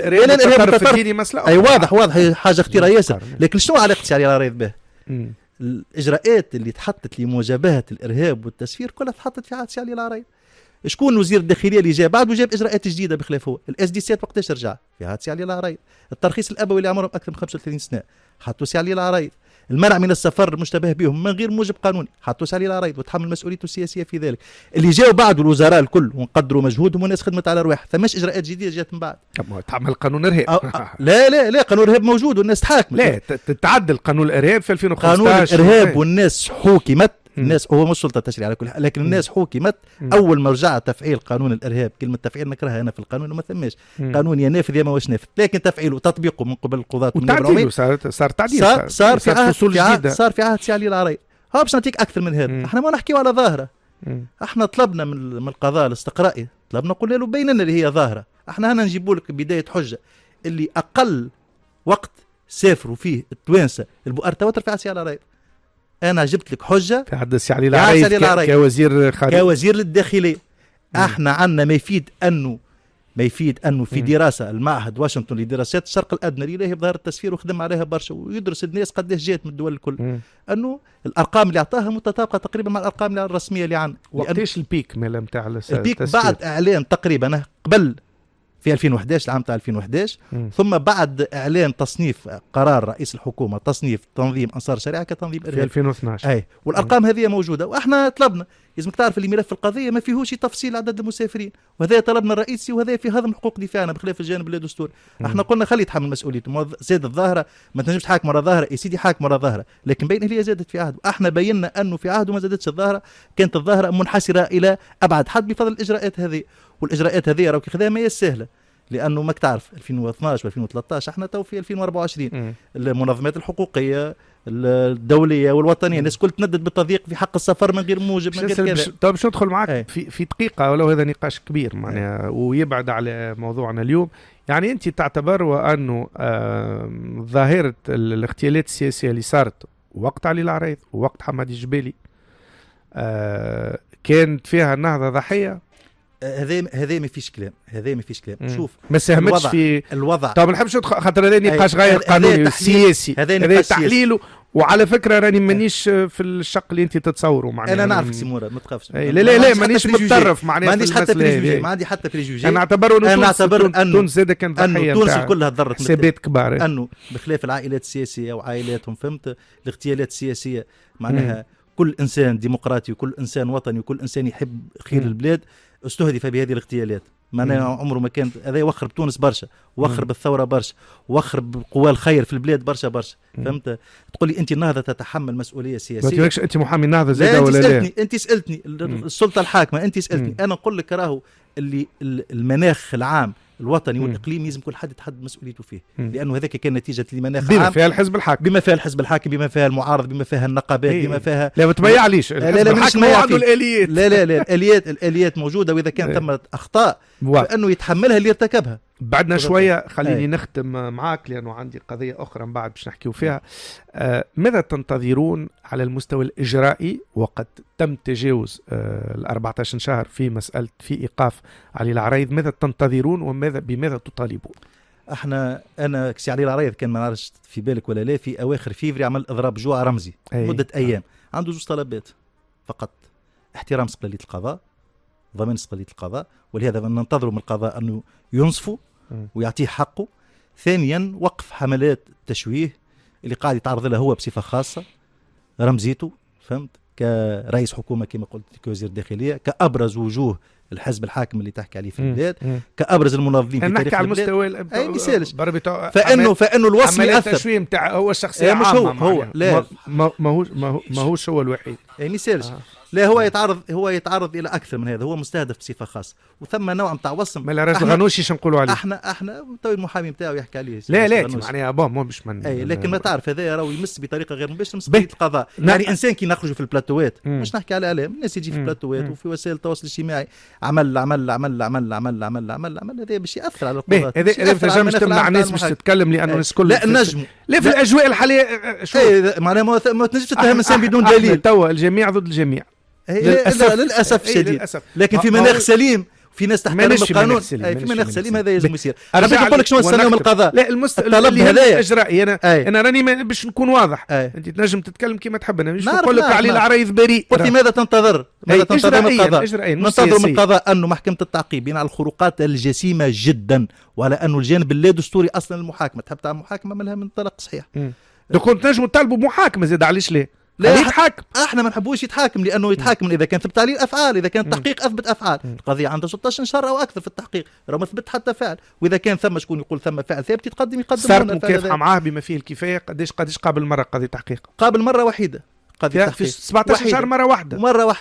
أي واضح حاجة خطيرة ياسر. لكن شنو علاقة سي علي العرايض به؟ الإجراءات اللي تحطت لمجابهة الإرهاب والتسفير كلها تحطت في عهد سي علي العرايض. شكون وزير الداخلية اللي جاء بعده؟ جاب إجراءات جديدة بخلاف هو. الاس دي سيات وقتاش رجع؟ في عهد سي علي العرايض. الترخيص الأبوي اللي عمرهم أكثر من 35 سنة حطوا سي علي العرايض. المنع من السفر المشتبه بهم من غير موجب قانوني حطوا سي علي العرايض وتحمل مسؤوليته السياسية في ذلك. اللي جاوا بعده الوزراء الكل ونقدروا مجهودهم والناس خدمت على رواح، فماش إجراءات جديدة جات من بعد. تعمل قانون إرهاب. لا قانون الإرهاب موجود والناس تحاكم. لا تتعدل قانون الإرهاب في 2015. قانون الإرهاب والناس حوكمت. الناس هو مش سلطة تشريع على كل حال، لكن الناس حوكمت أول ما رجع تفعيل قانون الإرهاب. كلمة تفعيل نكرهها أنا في القانون وما ثماش قانون يا نافذ يا ما واش نافذ، لكن تفعيله وتطبيقه من قبل القضاة وتعديله صار تعديل صار في عهد سي علي العرايض. ها باش نعطيك أكثر من هذا. احنا ما نحكيو على ظاهرة، احنا طلبنا من القضاء الاستقرائي، طلبنا قلنا له بين لنا اللي هي ظاهرة. احنا هنا نجيبوا لك بداية حجة اللي أقل وقت سافروا فيه التوانسة البؤر توتر في عهد سي علي العرايض. أنا جبت لك حجة في عهد سي علي العرايض كوزير خارجية، كوزير للداخلية. احنا عندنا ما يفيد أنه في دراسة المعهد واشنطن لدراسات الشرق الأدنى اللي هي بظاهر التسفير وخدم عليها برشا ويدرس الناس قديش جات من الدول الكل، أنه الأرقام اللي أعطاها متطابقة تقريبا مع الأرقام الرسمية اللي عندنا. وقتاش البيك مالا نتاع البيك بعد إعلان تقريبا قبل في 2011 العام تاع 2011 ثم بعد إعلان تصنيف قرار رئيس الحكومة تصنيف تنظيم أنصار الشريعة كتنظيم إرهابي في 2012. والأرقام هذه موجودة. وإحنا طلبنا لازمك تعرف اللي ملف القضيه ما فيهوش تفصيل عدد المسافرين، وهذا طلبنا الرئيسي وهذا في هضم حقوق دفاعنا بخلاف الجانب الدستوري. احنا قلنا خلي يتحمل مسؤوليته، زاد الظاهره ما تنجمش تحاكم ورا ظاهره يا سيدي، حاكم ورا ظاهره، لكن بين هي زادت في عهده. احنا بينا انه في عهده ما زادتش الظاهره، كانت الظاهره منحسره الى ابعد حد بفضل الاجراءات هذه، والاجراءات هذه راهو كي خذاها ما هي سهله، لانه ماك تعرف 2012 و2013 احنا تو في 2024 المنظمات الحقوقيه الدوليه والوطنيه الناس كل تندد بالتضييق في حق السفر من غير موجب من غير كذا. طيب باش ندخل معك في دقيقه ولو هذا نقاش كبير معناها ويبعد على موضوعنا اليوم. يعني انت تعتبر وانه ظاهره الاغتيالات السياسيه اللي صارت وقت علي العريض ووقت حماد الجبالي كانت فيها النهضه ضحيه؟ هذا ما فيش كلام، هذا ما فيش كلام. شوف ما ساهمتش في الوضع. طب ما نحبش خاطر هذا نقاش غير قانوني سياسي، هذا تحليله. وعلى فكره راني مانيش في الشق اللي انت تتصوره معناها. انا نعرف سي مراد ما تخافش. لا مانيش متطرف معناها، ما عنديش حتى بريجوجي، ما عندي حتى بريجوجي. انا نعتبر انه تونس زاد كانت ضحيه، تونس كلها تضررت حسابات كبار، انه بخلاف العائلات السياسيه وعائلاتهم فهمت الاغتيالات السياسيه معناها كل انسان ديمقراطي وكل انسان وطني وكل انسان يحب خير البلاد استهدف بهذه الاغتيالات. معناها عمره ما كان هذا يوخر بتونس برشا، وخر بالثوره برشا، وخر بقوى الخير في البلاد برشا. فهمت؟ تقول لي انت النهضه تتحمل مسؤوليه سياسيه؟ ما انت محامي النهضه زاده ولا لا؟ انت سالتني السلطه الحاكمه، انت سالتني انا نقول لك راهو اللي المناخ العام الوطني والاقليمي لازم كل حد يتحدد مسؤوليته فيه، لانه هذاك كان نتيجه لمناخ بما عام فيها الحزب الحاكم، بما فيها الحزب الحاكم، بما فيها المعارض، بما فيها النقابات، بما فيها لا ما تبيعليش الحزب الحاكم عنده الاليات. لا الاليات موجوده، واذا كان ثم اخطاء فانه يتحملها اللي ارتكبها. بعدنا شويه خليني نختم معاك لانه عندي قضيه اخرى من بعد باش نحكيو فيها. ماذا تنتظرون على المستوى الاجرائي وقد تم تجاوز ال 14 شهر في مساله في ايقاف علي العريض؟ ماذا تنتظرون بماذا تطالبون؟ انا كسي علي العريض كان ما نعرفش في بالك ولا لا، في اواخر فيفري عمل اضراب جوع رمزي مده ايام. عنده زوج طلبات فقط: احترام استقلاليه القضاء، ضمان استقلاليه القضاء، ولهذا ننتظر من القضاء انه ينصفه ويعطيه حقه. ثانيا وقف حملات التشويه اللي قاعد يتعرض لها هو بصفه خاصه، رمزيته فهمت كرئيس حكومه كما قلت كوزير الداخليه، كابرز وجوه الحزب الحاكم اللي تحكي عليه في البلاد، كابرز المنظمين في تاريخ على البلاد. اي مثالش فانه الوصف ياثر. التشويه نتاع هو الشخصيه مش هو لا ماهوش هو الوحيد. اي مثالش لا، هو يتعرض الى اكثر من هذا، هو مستهدف بصفه خاصه، وثم نوع نتاع وصم. ما راجل غنوشي شنو نقولوا عليه؟ احنا تو المحامي نتاعو يحكي عليه. لا معناها مو مش من لكن ما تعرف هذا راهو يمس بطريقه غير مباشره مسؤوليه القضاء. يعني انسان كي نخرجوا في البلاتوات مش نحكي على اعلام، الناس يجي في البلاتوات وفي وسائل التواصل الاجتماعي عمل عمل عمل عمل عمل عمل عمل عمل هذا باش ياثر على القضاء. هذا تنجمش تمنع الناس باش تتكلم لانه الناس كل لا نجم لا في الاجواء الحاليه. معناها ما تنجمش تتهم انسان بدون دليل. توا الجميع ضد الجميع للاسف شديد. لكن في مناخ سليم في ناس تحترم القانون، في مناخ سليم هذا لازم يصير. انا باش نقول لك شنو نستناو من القضاء. لا الطلب هذا الاجرائي انا راني باش نكون واضح. انت تنجم تتكلم كما تحب، انا مش نقول لك علي العريض بريء. قلت ماذا تنتظر؟ ماذا تنتظر من القضاء؟ ننتظر من القضاء انه محكمه التعقيب على الخروقات الجسيمه جدا، وعلى انه الجانب اللا دستوري اصلا المحاكمه تحب تعمل محاكمه منها من طلق صحيح. كنت نجموا نطالبوا بمحاكمه زاد، علاش لا؟ لا يتحاكم. احنا ما نحبوش يتحاكم، لانه يتحاكم اذا كان ثبت عليه الافعال، اذا كان التحقيق اثبت افعال. القضيه عندها 16 شهر او اكثر في التحقيق، راه ما ثبت حتى فعل، واذا كان ثم شكون يقول ثم فعل ثابت يقدم صارت مكافحه معاه بما فيه الكفايه. قداش قابل مره قضيه تحقيق؟ قابل مره واحده قضيه تحقيق في 17 شهر مره واحده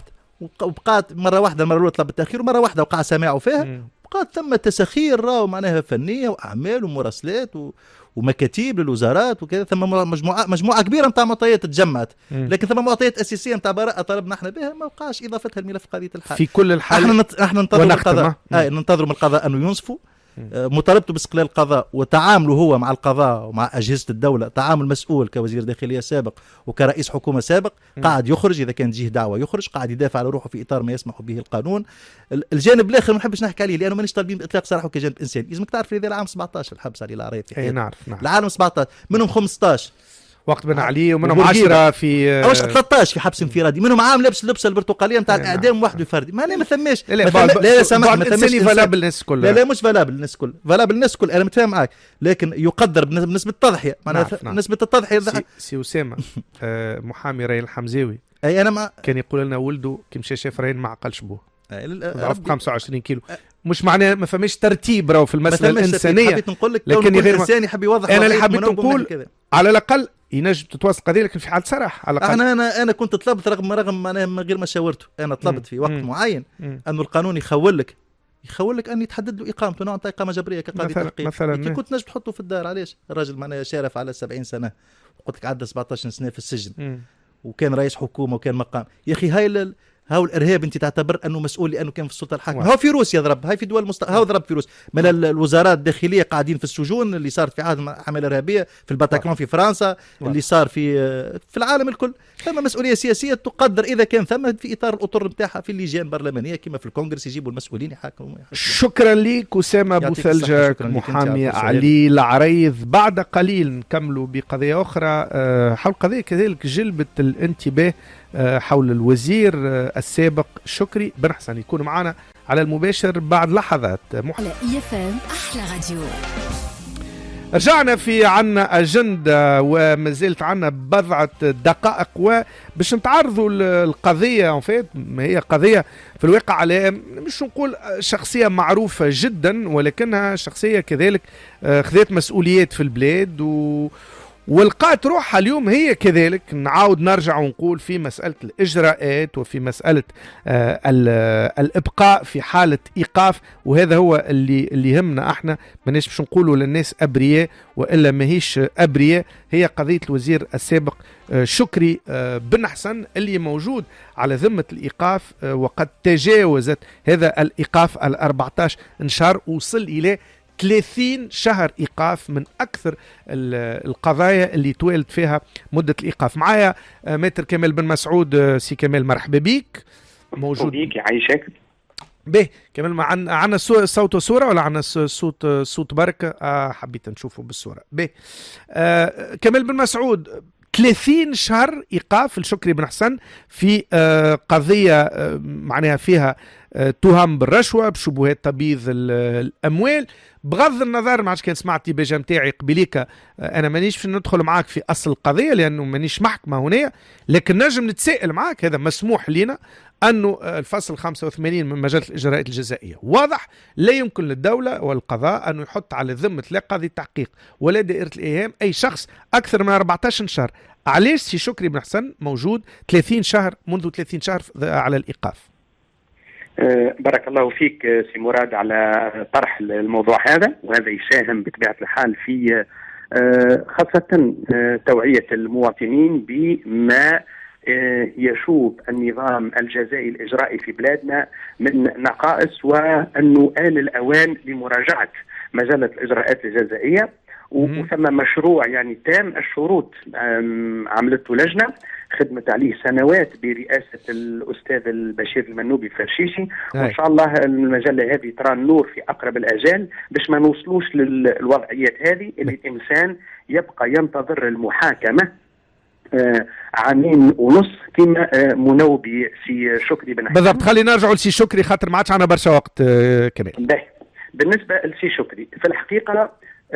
وبقات مره واحده. المره الاولى طلب التاخير، ومره واحده وقع سماعه فيها. بقات ثم تسخير راهو معناها فنيه واعمال ومراسلات ومكاتيب للوزارات وكذا. ثم مجموعه كبيره نتاع معطيات تجمعت، لكن ثم معطيات اساسيه نتاع براءه طلبنا احنا بها ما وقعش اضافتها لملف قضيه الحال. في كل الحال احنا ننتظر من القضاء ننتظر من القضاء انه ينصفوا مطالبته باستقلال القضاء، وتعامله هو مع القضاء ومع اجهزه الدوله تعامل مسؤول كوزير داخليه سابق وكرئيس حكومه سابق. قاعد يخرج اذا كان تجيه دعوه يخرج، قاعد يدافع على روحه في اطار ما يسمح به القانون. الجانب الاخر ما نحبش نحكي عليه لانه مانيش طالبين باطلاق سراحه كجانب انساني. لازمك تعرف هذا العام 17 الحبس عليه العريض. نعرف العام 17 منهم 15 وقت بن علي، ومنهم 10 في اوش 13 في حبس انفرادي، منهم عام لابس اللبسه البرتقاليه نتاع الاعدام وحده فردي. ما ثماش. لا سامحني ما ثماش فالابل الناس كلها. لا مش فالابل الناس كل، فالابل الناس كل. انا متفاهم معاك، لكن يقدر بنسبه التضحيه. معناها نسبه التضحيه. سي اسامه محامي راي الحمزاوي اي انا كان يقول لنا ولده كي مشى شاف رين ما عقلش بوه ضرب 25 كيلو. أه. مش معناه ما فماش ترتيب راهو في المساله الانسانيه. حبيت نقول لك لكن غير الانسان يحب يوضح. انا اللي حبيت نقول على الاقل ينجم تتوصل قضيه، لكن في حال صراحه على الاقل انا كنت طلبت رغم انا من غير ما شاورته، انا طلبت في وقت معين انه القانون يخول لك ان يتحدد له اقامته، نوع نتاع اقامه جبريه كقاضي تحقيق مثلا كي كنت نجم تحطه في الدار. علاش الراجل معناها شارف على 70 سنه وقلت لك عدى 17 سنه في السجن وكان رئيس حكومه وكان مقام. يا اخي هاو الارهاب انت تعتبر انه مسؤول لانه كان في السلطه الحاكمه. هاو في روسيا ضرب، هاي في دول هاو ضرب في روسيا من الوزارات الداخليه قاعدين في السجون اللي صارت في عهد الحمله الارهابيه، في الباتاكلون في فرنسا، اللي صار في العالم الكل. ثم مسؤوليه سياسيه تقدر اذا كان ثم في اطار الاطر نتاعها في اللجان البرلمانيه كما في الكونغرس يجيبوا المسؤولين يحاكموا. شكرا لك اسامه بوثلجه محامي علي العريض. بعد قليل نكملوا بقضيه اخرى حول قضيه كذلك جلبت الانتباه حول الوزير السابق شكري بن حسن. يكون معنا على المباشر بعد لحظات. على EFM أحلى راديو. رجعنا في عنا أجندة وما زالت عنا بضعة دقائق وباش نتعرضوا القضية ما هي قضية في الواقع على مش نقول شخصية معروفة جدا، ولكنها شخصية كذلك خذت مسؤوليات في البلاد ولقات روحها اليوم هي كذلك. نعاود نرجع ونقول في مسألة الإجراءات وفي مسألة الإبقاء في حالة إيقاف، وهذا هو اللي يهمنا احنا. ماناش باش نقولوا للناس أبرياء وإلا ماهيش أبرياء. هي قضية الوزير السابق شكري بن حسن اللي موجود على ذمة الإيقاف وقد تجاوزت هذا الإيقاف 14 شهر، وصل إلى 30 شهر إيقاف، من أكثر القضايا اللي توالت فيها مدة الإيقاف. معايا متر كمال بن مسعود. سي كمال مرحبا بيك. موجود بيك يعيشك. به كمال عنا صوت وصورة ولا عنا صوت بركة؟ حبيت نشوفه بالصورة. به كمال بن مسعود، 30 شهر إيقاف لشكري بن حسن في قضية معناها فيها تهم بالرشوة بشبهات تبييض الأموال. بغض النظر ما عادش كان سمعت الباجة متاعي قبليك، أنا مانيش باش ندخل معاك في أصل القضية لأنه مانيش محكمة هنا، لكن نجم نتسائل معاك. هذا مسموح لنا أنه الفصل 85 من مجلة الإجراءات الجزائية واضح، لا يمكن للدولة والقضاء أنه يحط على ذمة لا قاضي التحقيق ولا دائرة الإيهام أي شخص أكثر من 14 شهر. علاش سي شكري بن حسن موجود 30 شهر منذ 30 شهر على الإيقاف؟ بارك الله فيك سي مراد على طرح الموضوع هذا، وهذا يساهم بطبيعة الحال في خاصة توعية المواطنين بما يشوب النظام الجزائي الإجرائي في بلادنا من نقائص، وأنه آن الأوان لمراجعة مجلة الإجراءات الجزائية. وثم مشروع يعني تام الشروط عملته لجنة خدمت عليه سنوات برئاسة الأستاذ البشير المنوبي فرشيشي، وإن شاء الله المجلة هذه ترى النور في أقرب الأجال باش ما نوصلوش للوضعيات هذه اللي الإنسان يبقى ينتظر المحاكمة 2.5 عام كما منوبي سي شكري بن حسن. بالضبط. خلينا نرجعوا لسي شكري خاطر ما عادش عنا برشا وقت كمان. بالنسبة لسي شكري في الحقيقة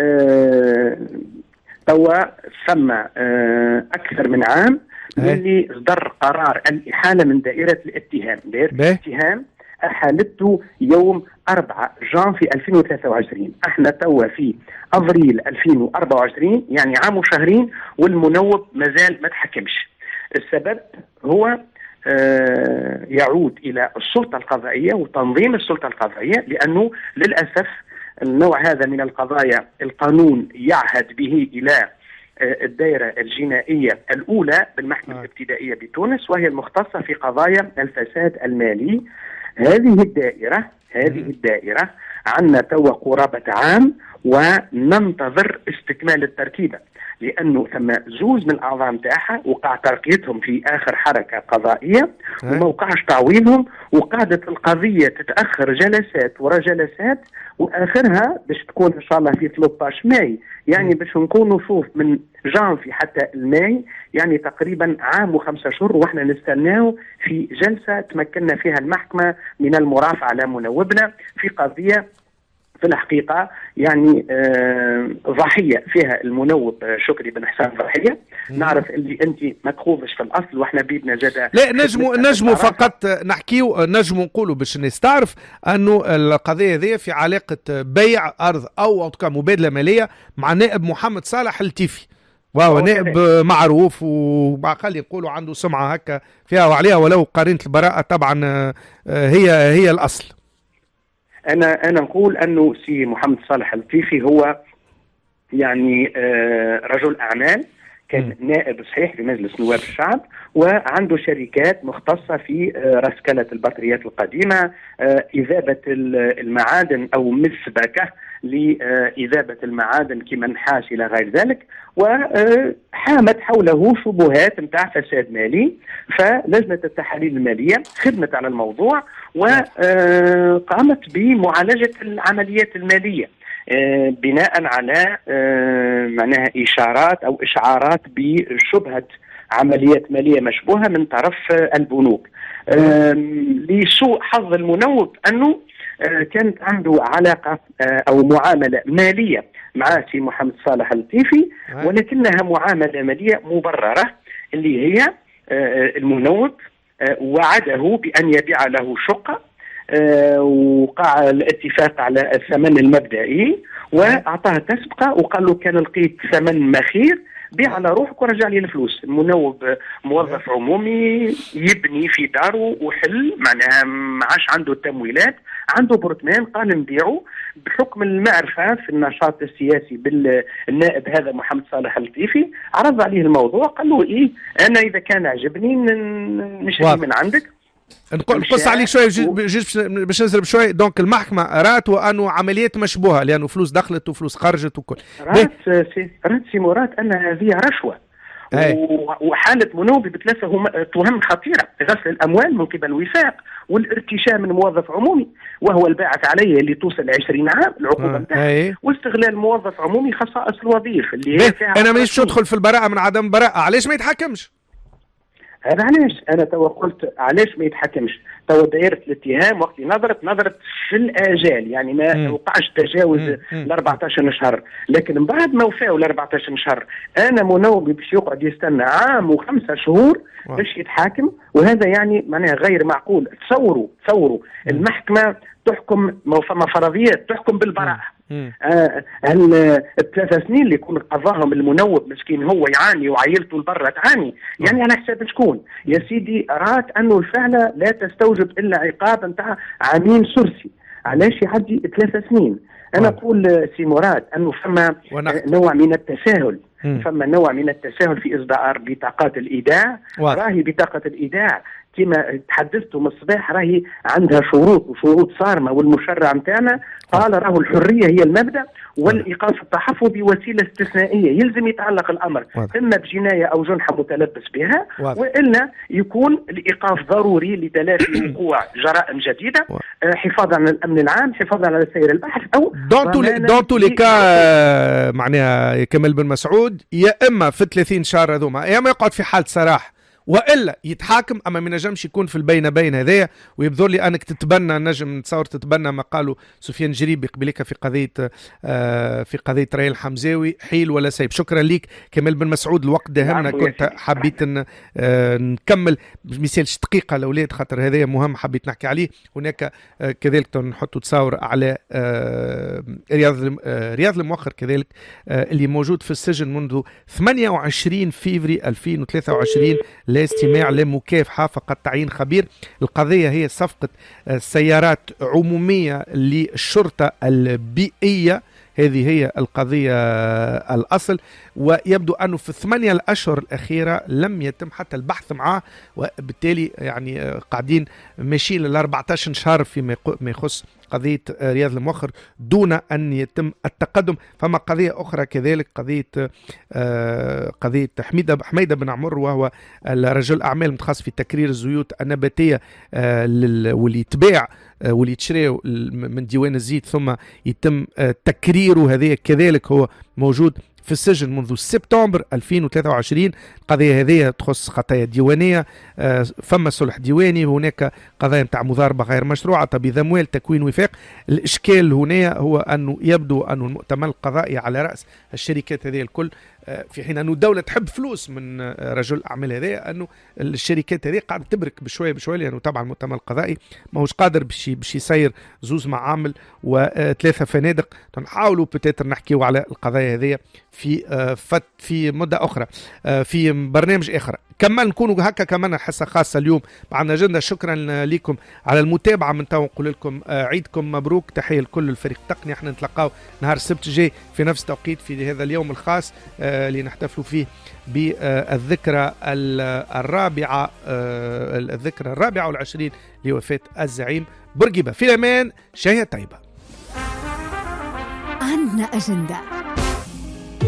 توا ثم أكثر من عام اللي صدر قرار الإحالة من دائرة الاتهام. دائرة الاتهام أحالته يوم 4 جانفي 2023. احنا توا في أفريل 2024، يعني عام وشهرين والمنوب مازال ما تحكمش. السبب هو يعود إلى السلطة القضائية وتنظيم السلطة القضائية، لأنه للأسف النوع هذا من القضايا القانون يعهد به إلى الدائرة الجنائية الأولى بالمحكمة الابتدائية بتونس، وهي المختصة في قضايا الفساد المالي. هذه الدائرة عندنا توا قرابة عام وننتظر استكمال التركيبة، لأنه ثم زوز من أعضاء متاعها وقع ترقيتهم في آخر حركة قضائية وما وقعش تعويضهم، وقعدت القضية تتأخر جلسات ورا جلسات، وآخرها باش تكون إن شاء الله في 13 ماي، يعني باش نكونوا شوف من جانفي حتى الماي، يعني تقريبا عام و5 شهور، وإحنا نستناو في جلسة تمكننا فيها المحكمة من المرافعة على منوبنا في قضية في الحقيقة يعني ضحية فيها المنوب شكري بن حسان ضحية. نعرف اللي أنت ما تخوضش في الأصل، وإحنا بيدنا زادة لا نجموا فقط نحكيو، نجموا نقولوا باش الناس تعرف أنه القضية هذه في علاقة بيع أرض أو مبادلة مالية مع نائب محمد صالح التيفي، وهو نائب معروف وخلي نقولوا عنده سمعة هكا فيها وعليها، ولو قارنة البراءة طبعا هي الأصل. أنا نقول أنه سي محمد صالح التيفي هو يعني رجل أعمال، كان نائب صحيح في مجلس نواب الشعب، وعنده شركات مختصة في رسكلة البطاريات القديمة، إذابة المعادن أو مسبكة لإذابة المعادن كمنحاس إلى غير ذلك، وحامت حوله شبهات متاع فساد مالي. فلجنة التحاليل المالية خدمت على الموضوع وقامت بمعالجة العمليات المالية بناء على معناها إشارات أو إشعارات بشبهة عمليات مالية مشبوهة من طرف البنوك. لسوء حظ المنوب أنه كانت عنده علاقة أو معاملة مالية مع سي محمد صالح التيفي، ولكنها معاملة مالية مبررة، اللي هي المنوب وعده بأن يبيع له شقة، وقع الاتفاق على الثمن المبدئي وأعطاه تسبقة وقال له كان لقيت ثمن مخير بيع على روحك ورجع لي الفلوس. المنوب موظف عمومي يبني في داره وحل، معناها ما عاش عنده التمويلات، عنده برطمان، قال نبيعه بحكم المعرفة في النشاط السياسي بالنائب هذا محمد صالح التيفي. عرض عليه الموضوع، قال له إيه أنا إذا كان عجبني نشتري من عندك. نقص عليك شويه باش نزرب شويه. دونك المحكمه رات وانه عمليات مشبوهه لانه فلوس دخلت وفلوس خرجت وكل رات سي مراد ان هذه رشوه وحاله منوب بثلاثه تهم خطيره: غسل الاموال من قبل وفاق، والارتشاء من موظف عمومي وهو الباعث عليه اللي توصل 20 عام العقوبه نتاعها، واستغلال موظف عمومي خصائص الوظيفه اللي هي انا مانيش ندخل في البراءه من عدم براءه. علاش ما يتحكمش؟ هذا علاش انا توا قلت علاش ما يتحكمش. توا دائره الاتهام وقت نظرت في الاجال، يعني ما وقعش تجاوز ال 14 شهر، لكن من بعد ما وفاوا ال 14 شهر انا منوبي باش يقعد يستنى عام و5 شهور باش يتحاكم، وهذا يعني معناها غير معقول. تصوروا المحكمه تحكم، فما فرضيات تحكم بالبراءه. ال3 سنين اللي يكون قضاهم المنوب مسكين هو يعاني وعائلته لبرا تعاني، يعني على حساب شكون؟ يا سيدي رات انه الفعله لا تستوجب الا عقاب نتاع عامين سرسي. علاش يعدي 3 سنين؟ انا اقول سي مراد انه فما نوع من التساهل، فما نوع من التساهل في اصدار بطاقات الايداع. راهي بطاقه الايداع كما تحدثت من الصباح راهي عندها شروط صارمه، والمشرع نتاعنا قال راهو الحريه هي المبدا والايقاف التحفظي وسيله استثنائيه، يلزم يتعلق الامر اما بجنايه او جنحه متلبس بها، والا يكون الايقاف ضروري لتلافي وقوع جرائم جديده، حفاظا على الامن العام، حفاظا على سير البحث، او دون تو لي كا معناها كمال بن مسعود، يا اما في 30 شهر هذوما يا اما يقعد في حاله سراح والا يتحاكم. اما ما نجمش يكون في البين بين هذايا. ويبذل لي انك تتبنى، نجم نتصور تتبنى ما قالوا سفيان جريبي قبلك في قضيه ريال الحمزاوي، حيل ولا سيب. شكرا ليك كمال بن مسعود، الوقت داهمنا، كنت حبيت نكمل مثالش دقيقه الاولاد خاطر هذايا مهم حبيت نحكي عليه. هناك كذلك نحطوا تصاور على رياض المؤخر كذلك اللي موجود في السجن منذ 28 فيفري 2023 لاستماع لمكافحة فقط تعيين خبير. القضية هي صفقة سيارات عمومية للشرطة البيئية، هذه هي القضية الأصل. ويبدو أنه في 8 الأشهر الأخيرة لم يتم حتى البحث معه، وبالتالي يعني قاعدين ماشيين ل 14 شهر فيما يخص قضية رياض المؤخر دون أن يتم التقدم. فما قضية أخرى كذلك، قضية حميدة بن عمر، وهو رجل أعمال متخصص في تكرير الزيوت النباتية واللي يتباع واللي يتشري من ديوان الزيت ثم يتم تكريره، هذه كذلك هو موجود في السجن منذ سبتمبر 2023. القضية هذه تخص خطايا ديوانية، فما صلح ديواني، وهناك قضايا متاع مضاربة غير مشروعة، تبييض أموال، تكوين وفاق. الإشكال هنا هو أنه يبدو أن المؤتمر القضائي على رأس الشركات هذه الكل، في حين أنه الدولة تحب فلوس من رجل الأعمال هذا، أنه الشركات هذه قاعدة تبرك بشوية بشوية، لأنه طبعا المؤتمر القضائي ماهوش قادر باش يسير زوز معامل وثلاثة فنادق. نحاولوا بتاتر نحكيو على القضايا هذه في مدة أخرى في برنامج آخر. كمان نكونوا هكا كمان حصة خاصة اليوم معنا أجندة. شكرا لكم على المتابعة. من تو نقول لكم عيدكم مبروك، تحية لكل الفريق التقني. احنا نتلقاو نهار السبت الجاي في نفس التوقيت في هذا اليوم الخاص اللي نحتفلوا فيه بالذكرى الرابعة والعشرين لوفاة الزعيم بورقيبة. في الأمان، شهية طيبة. عندنا أجندة.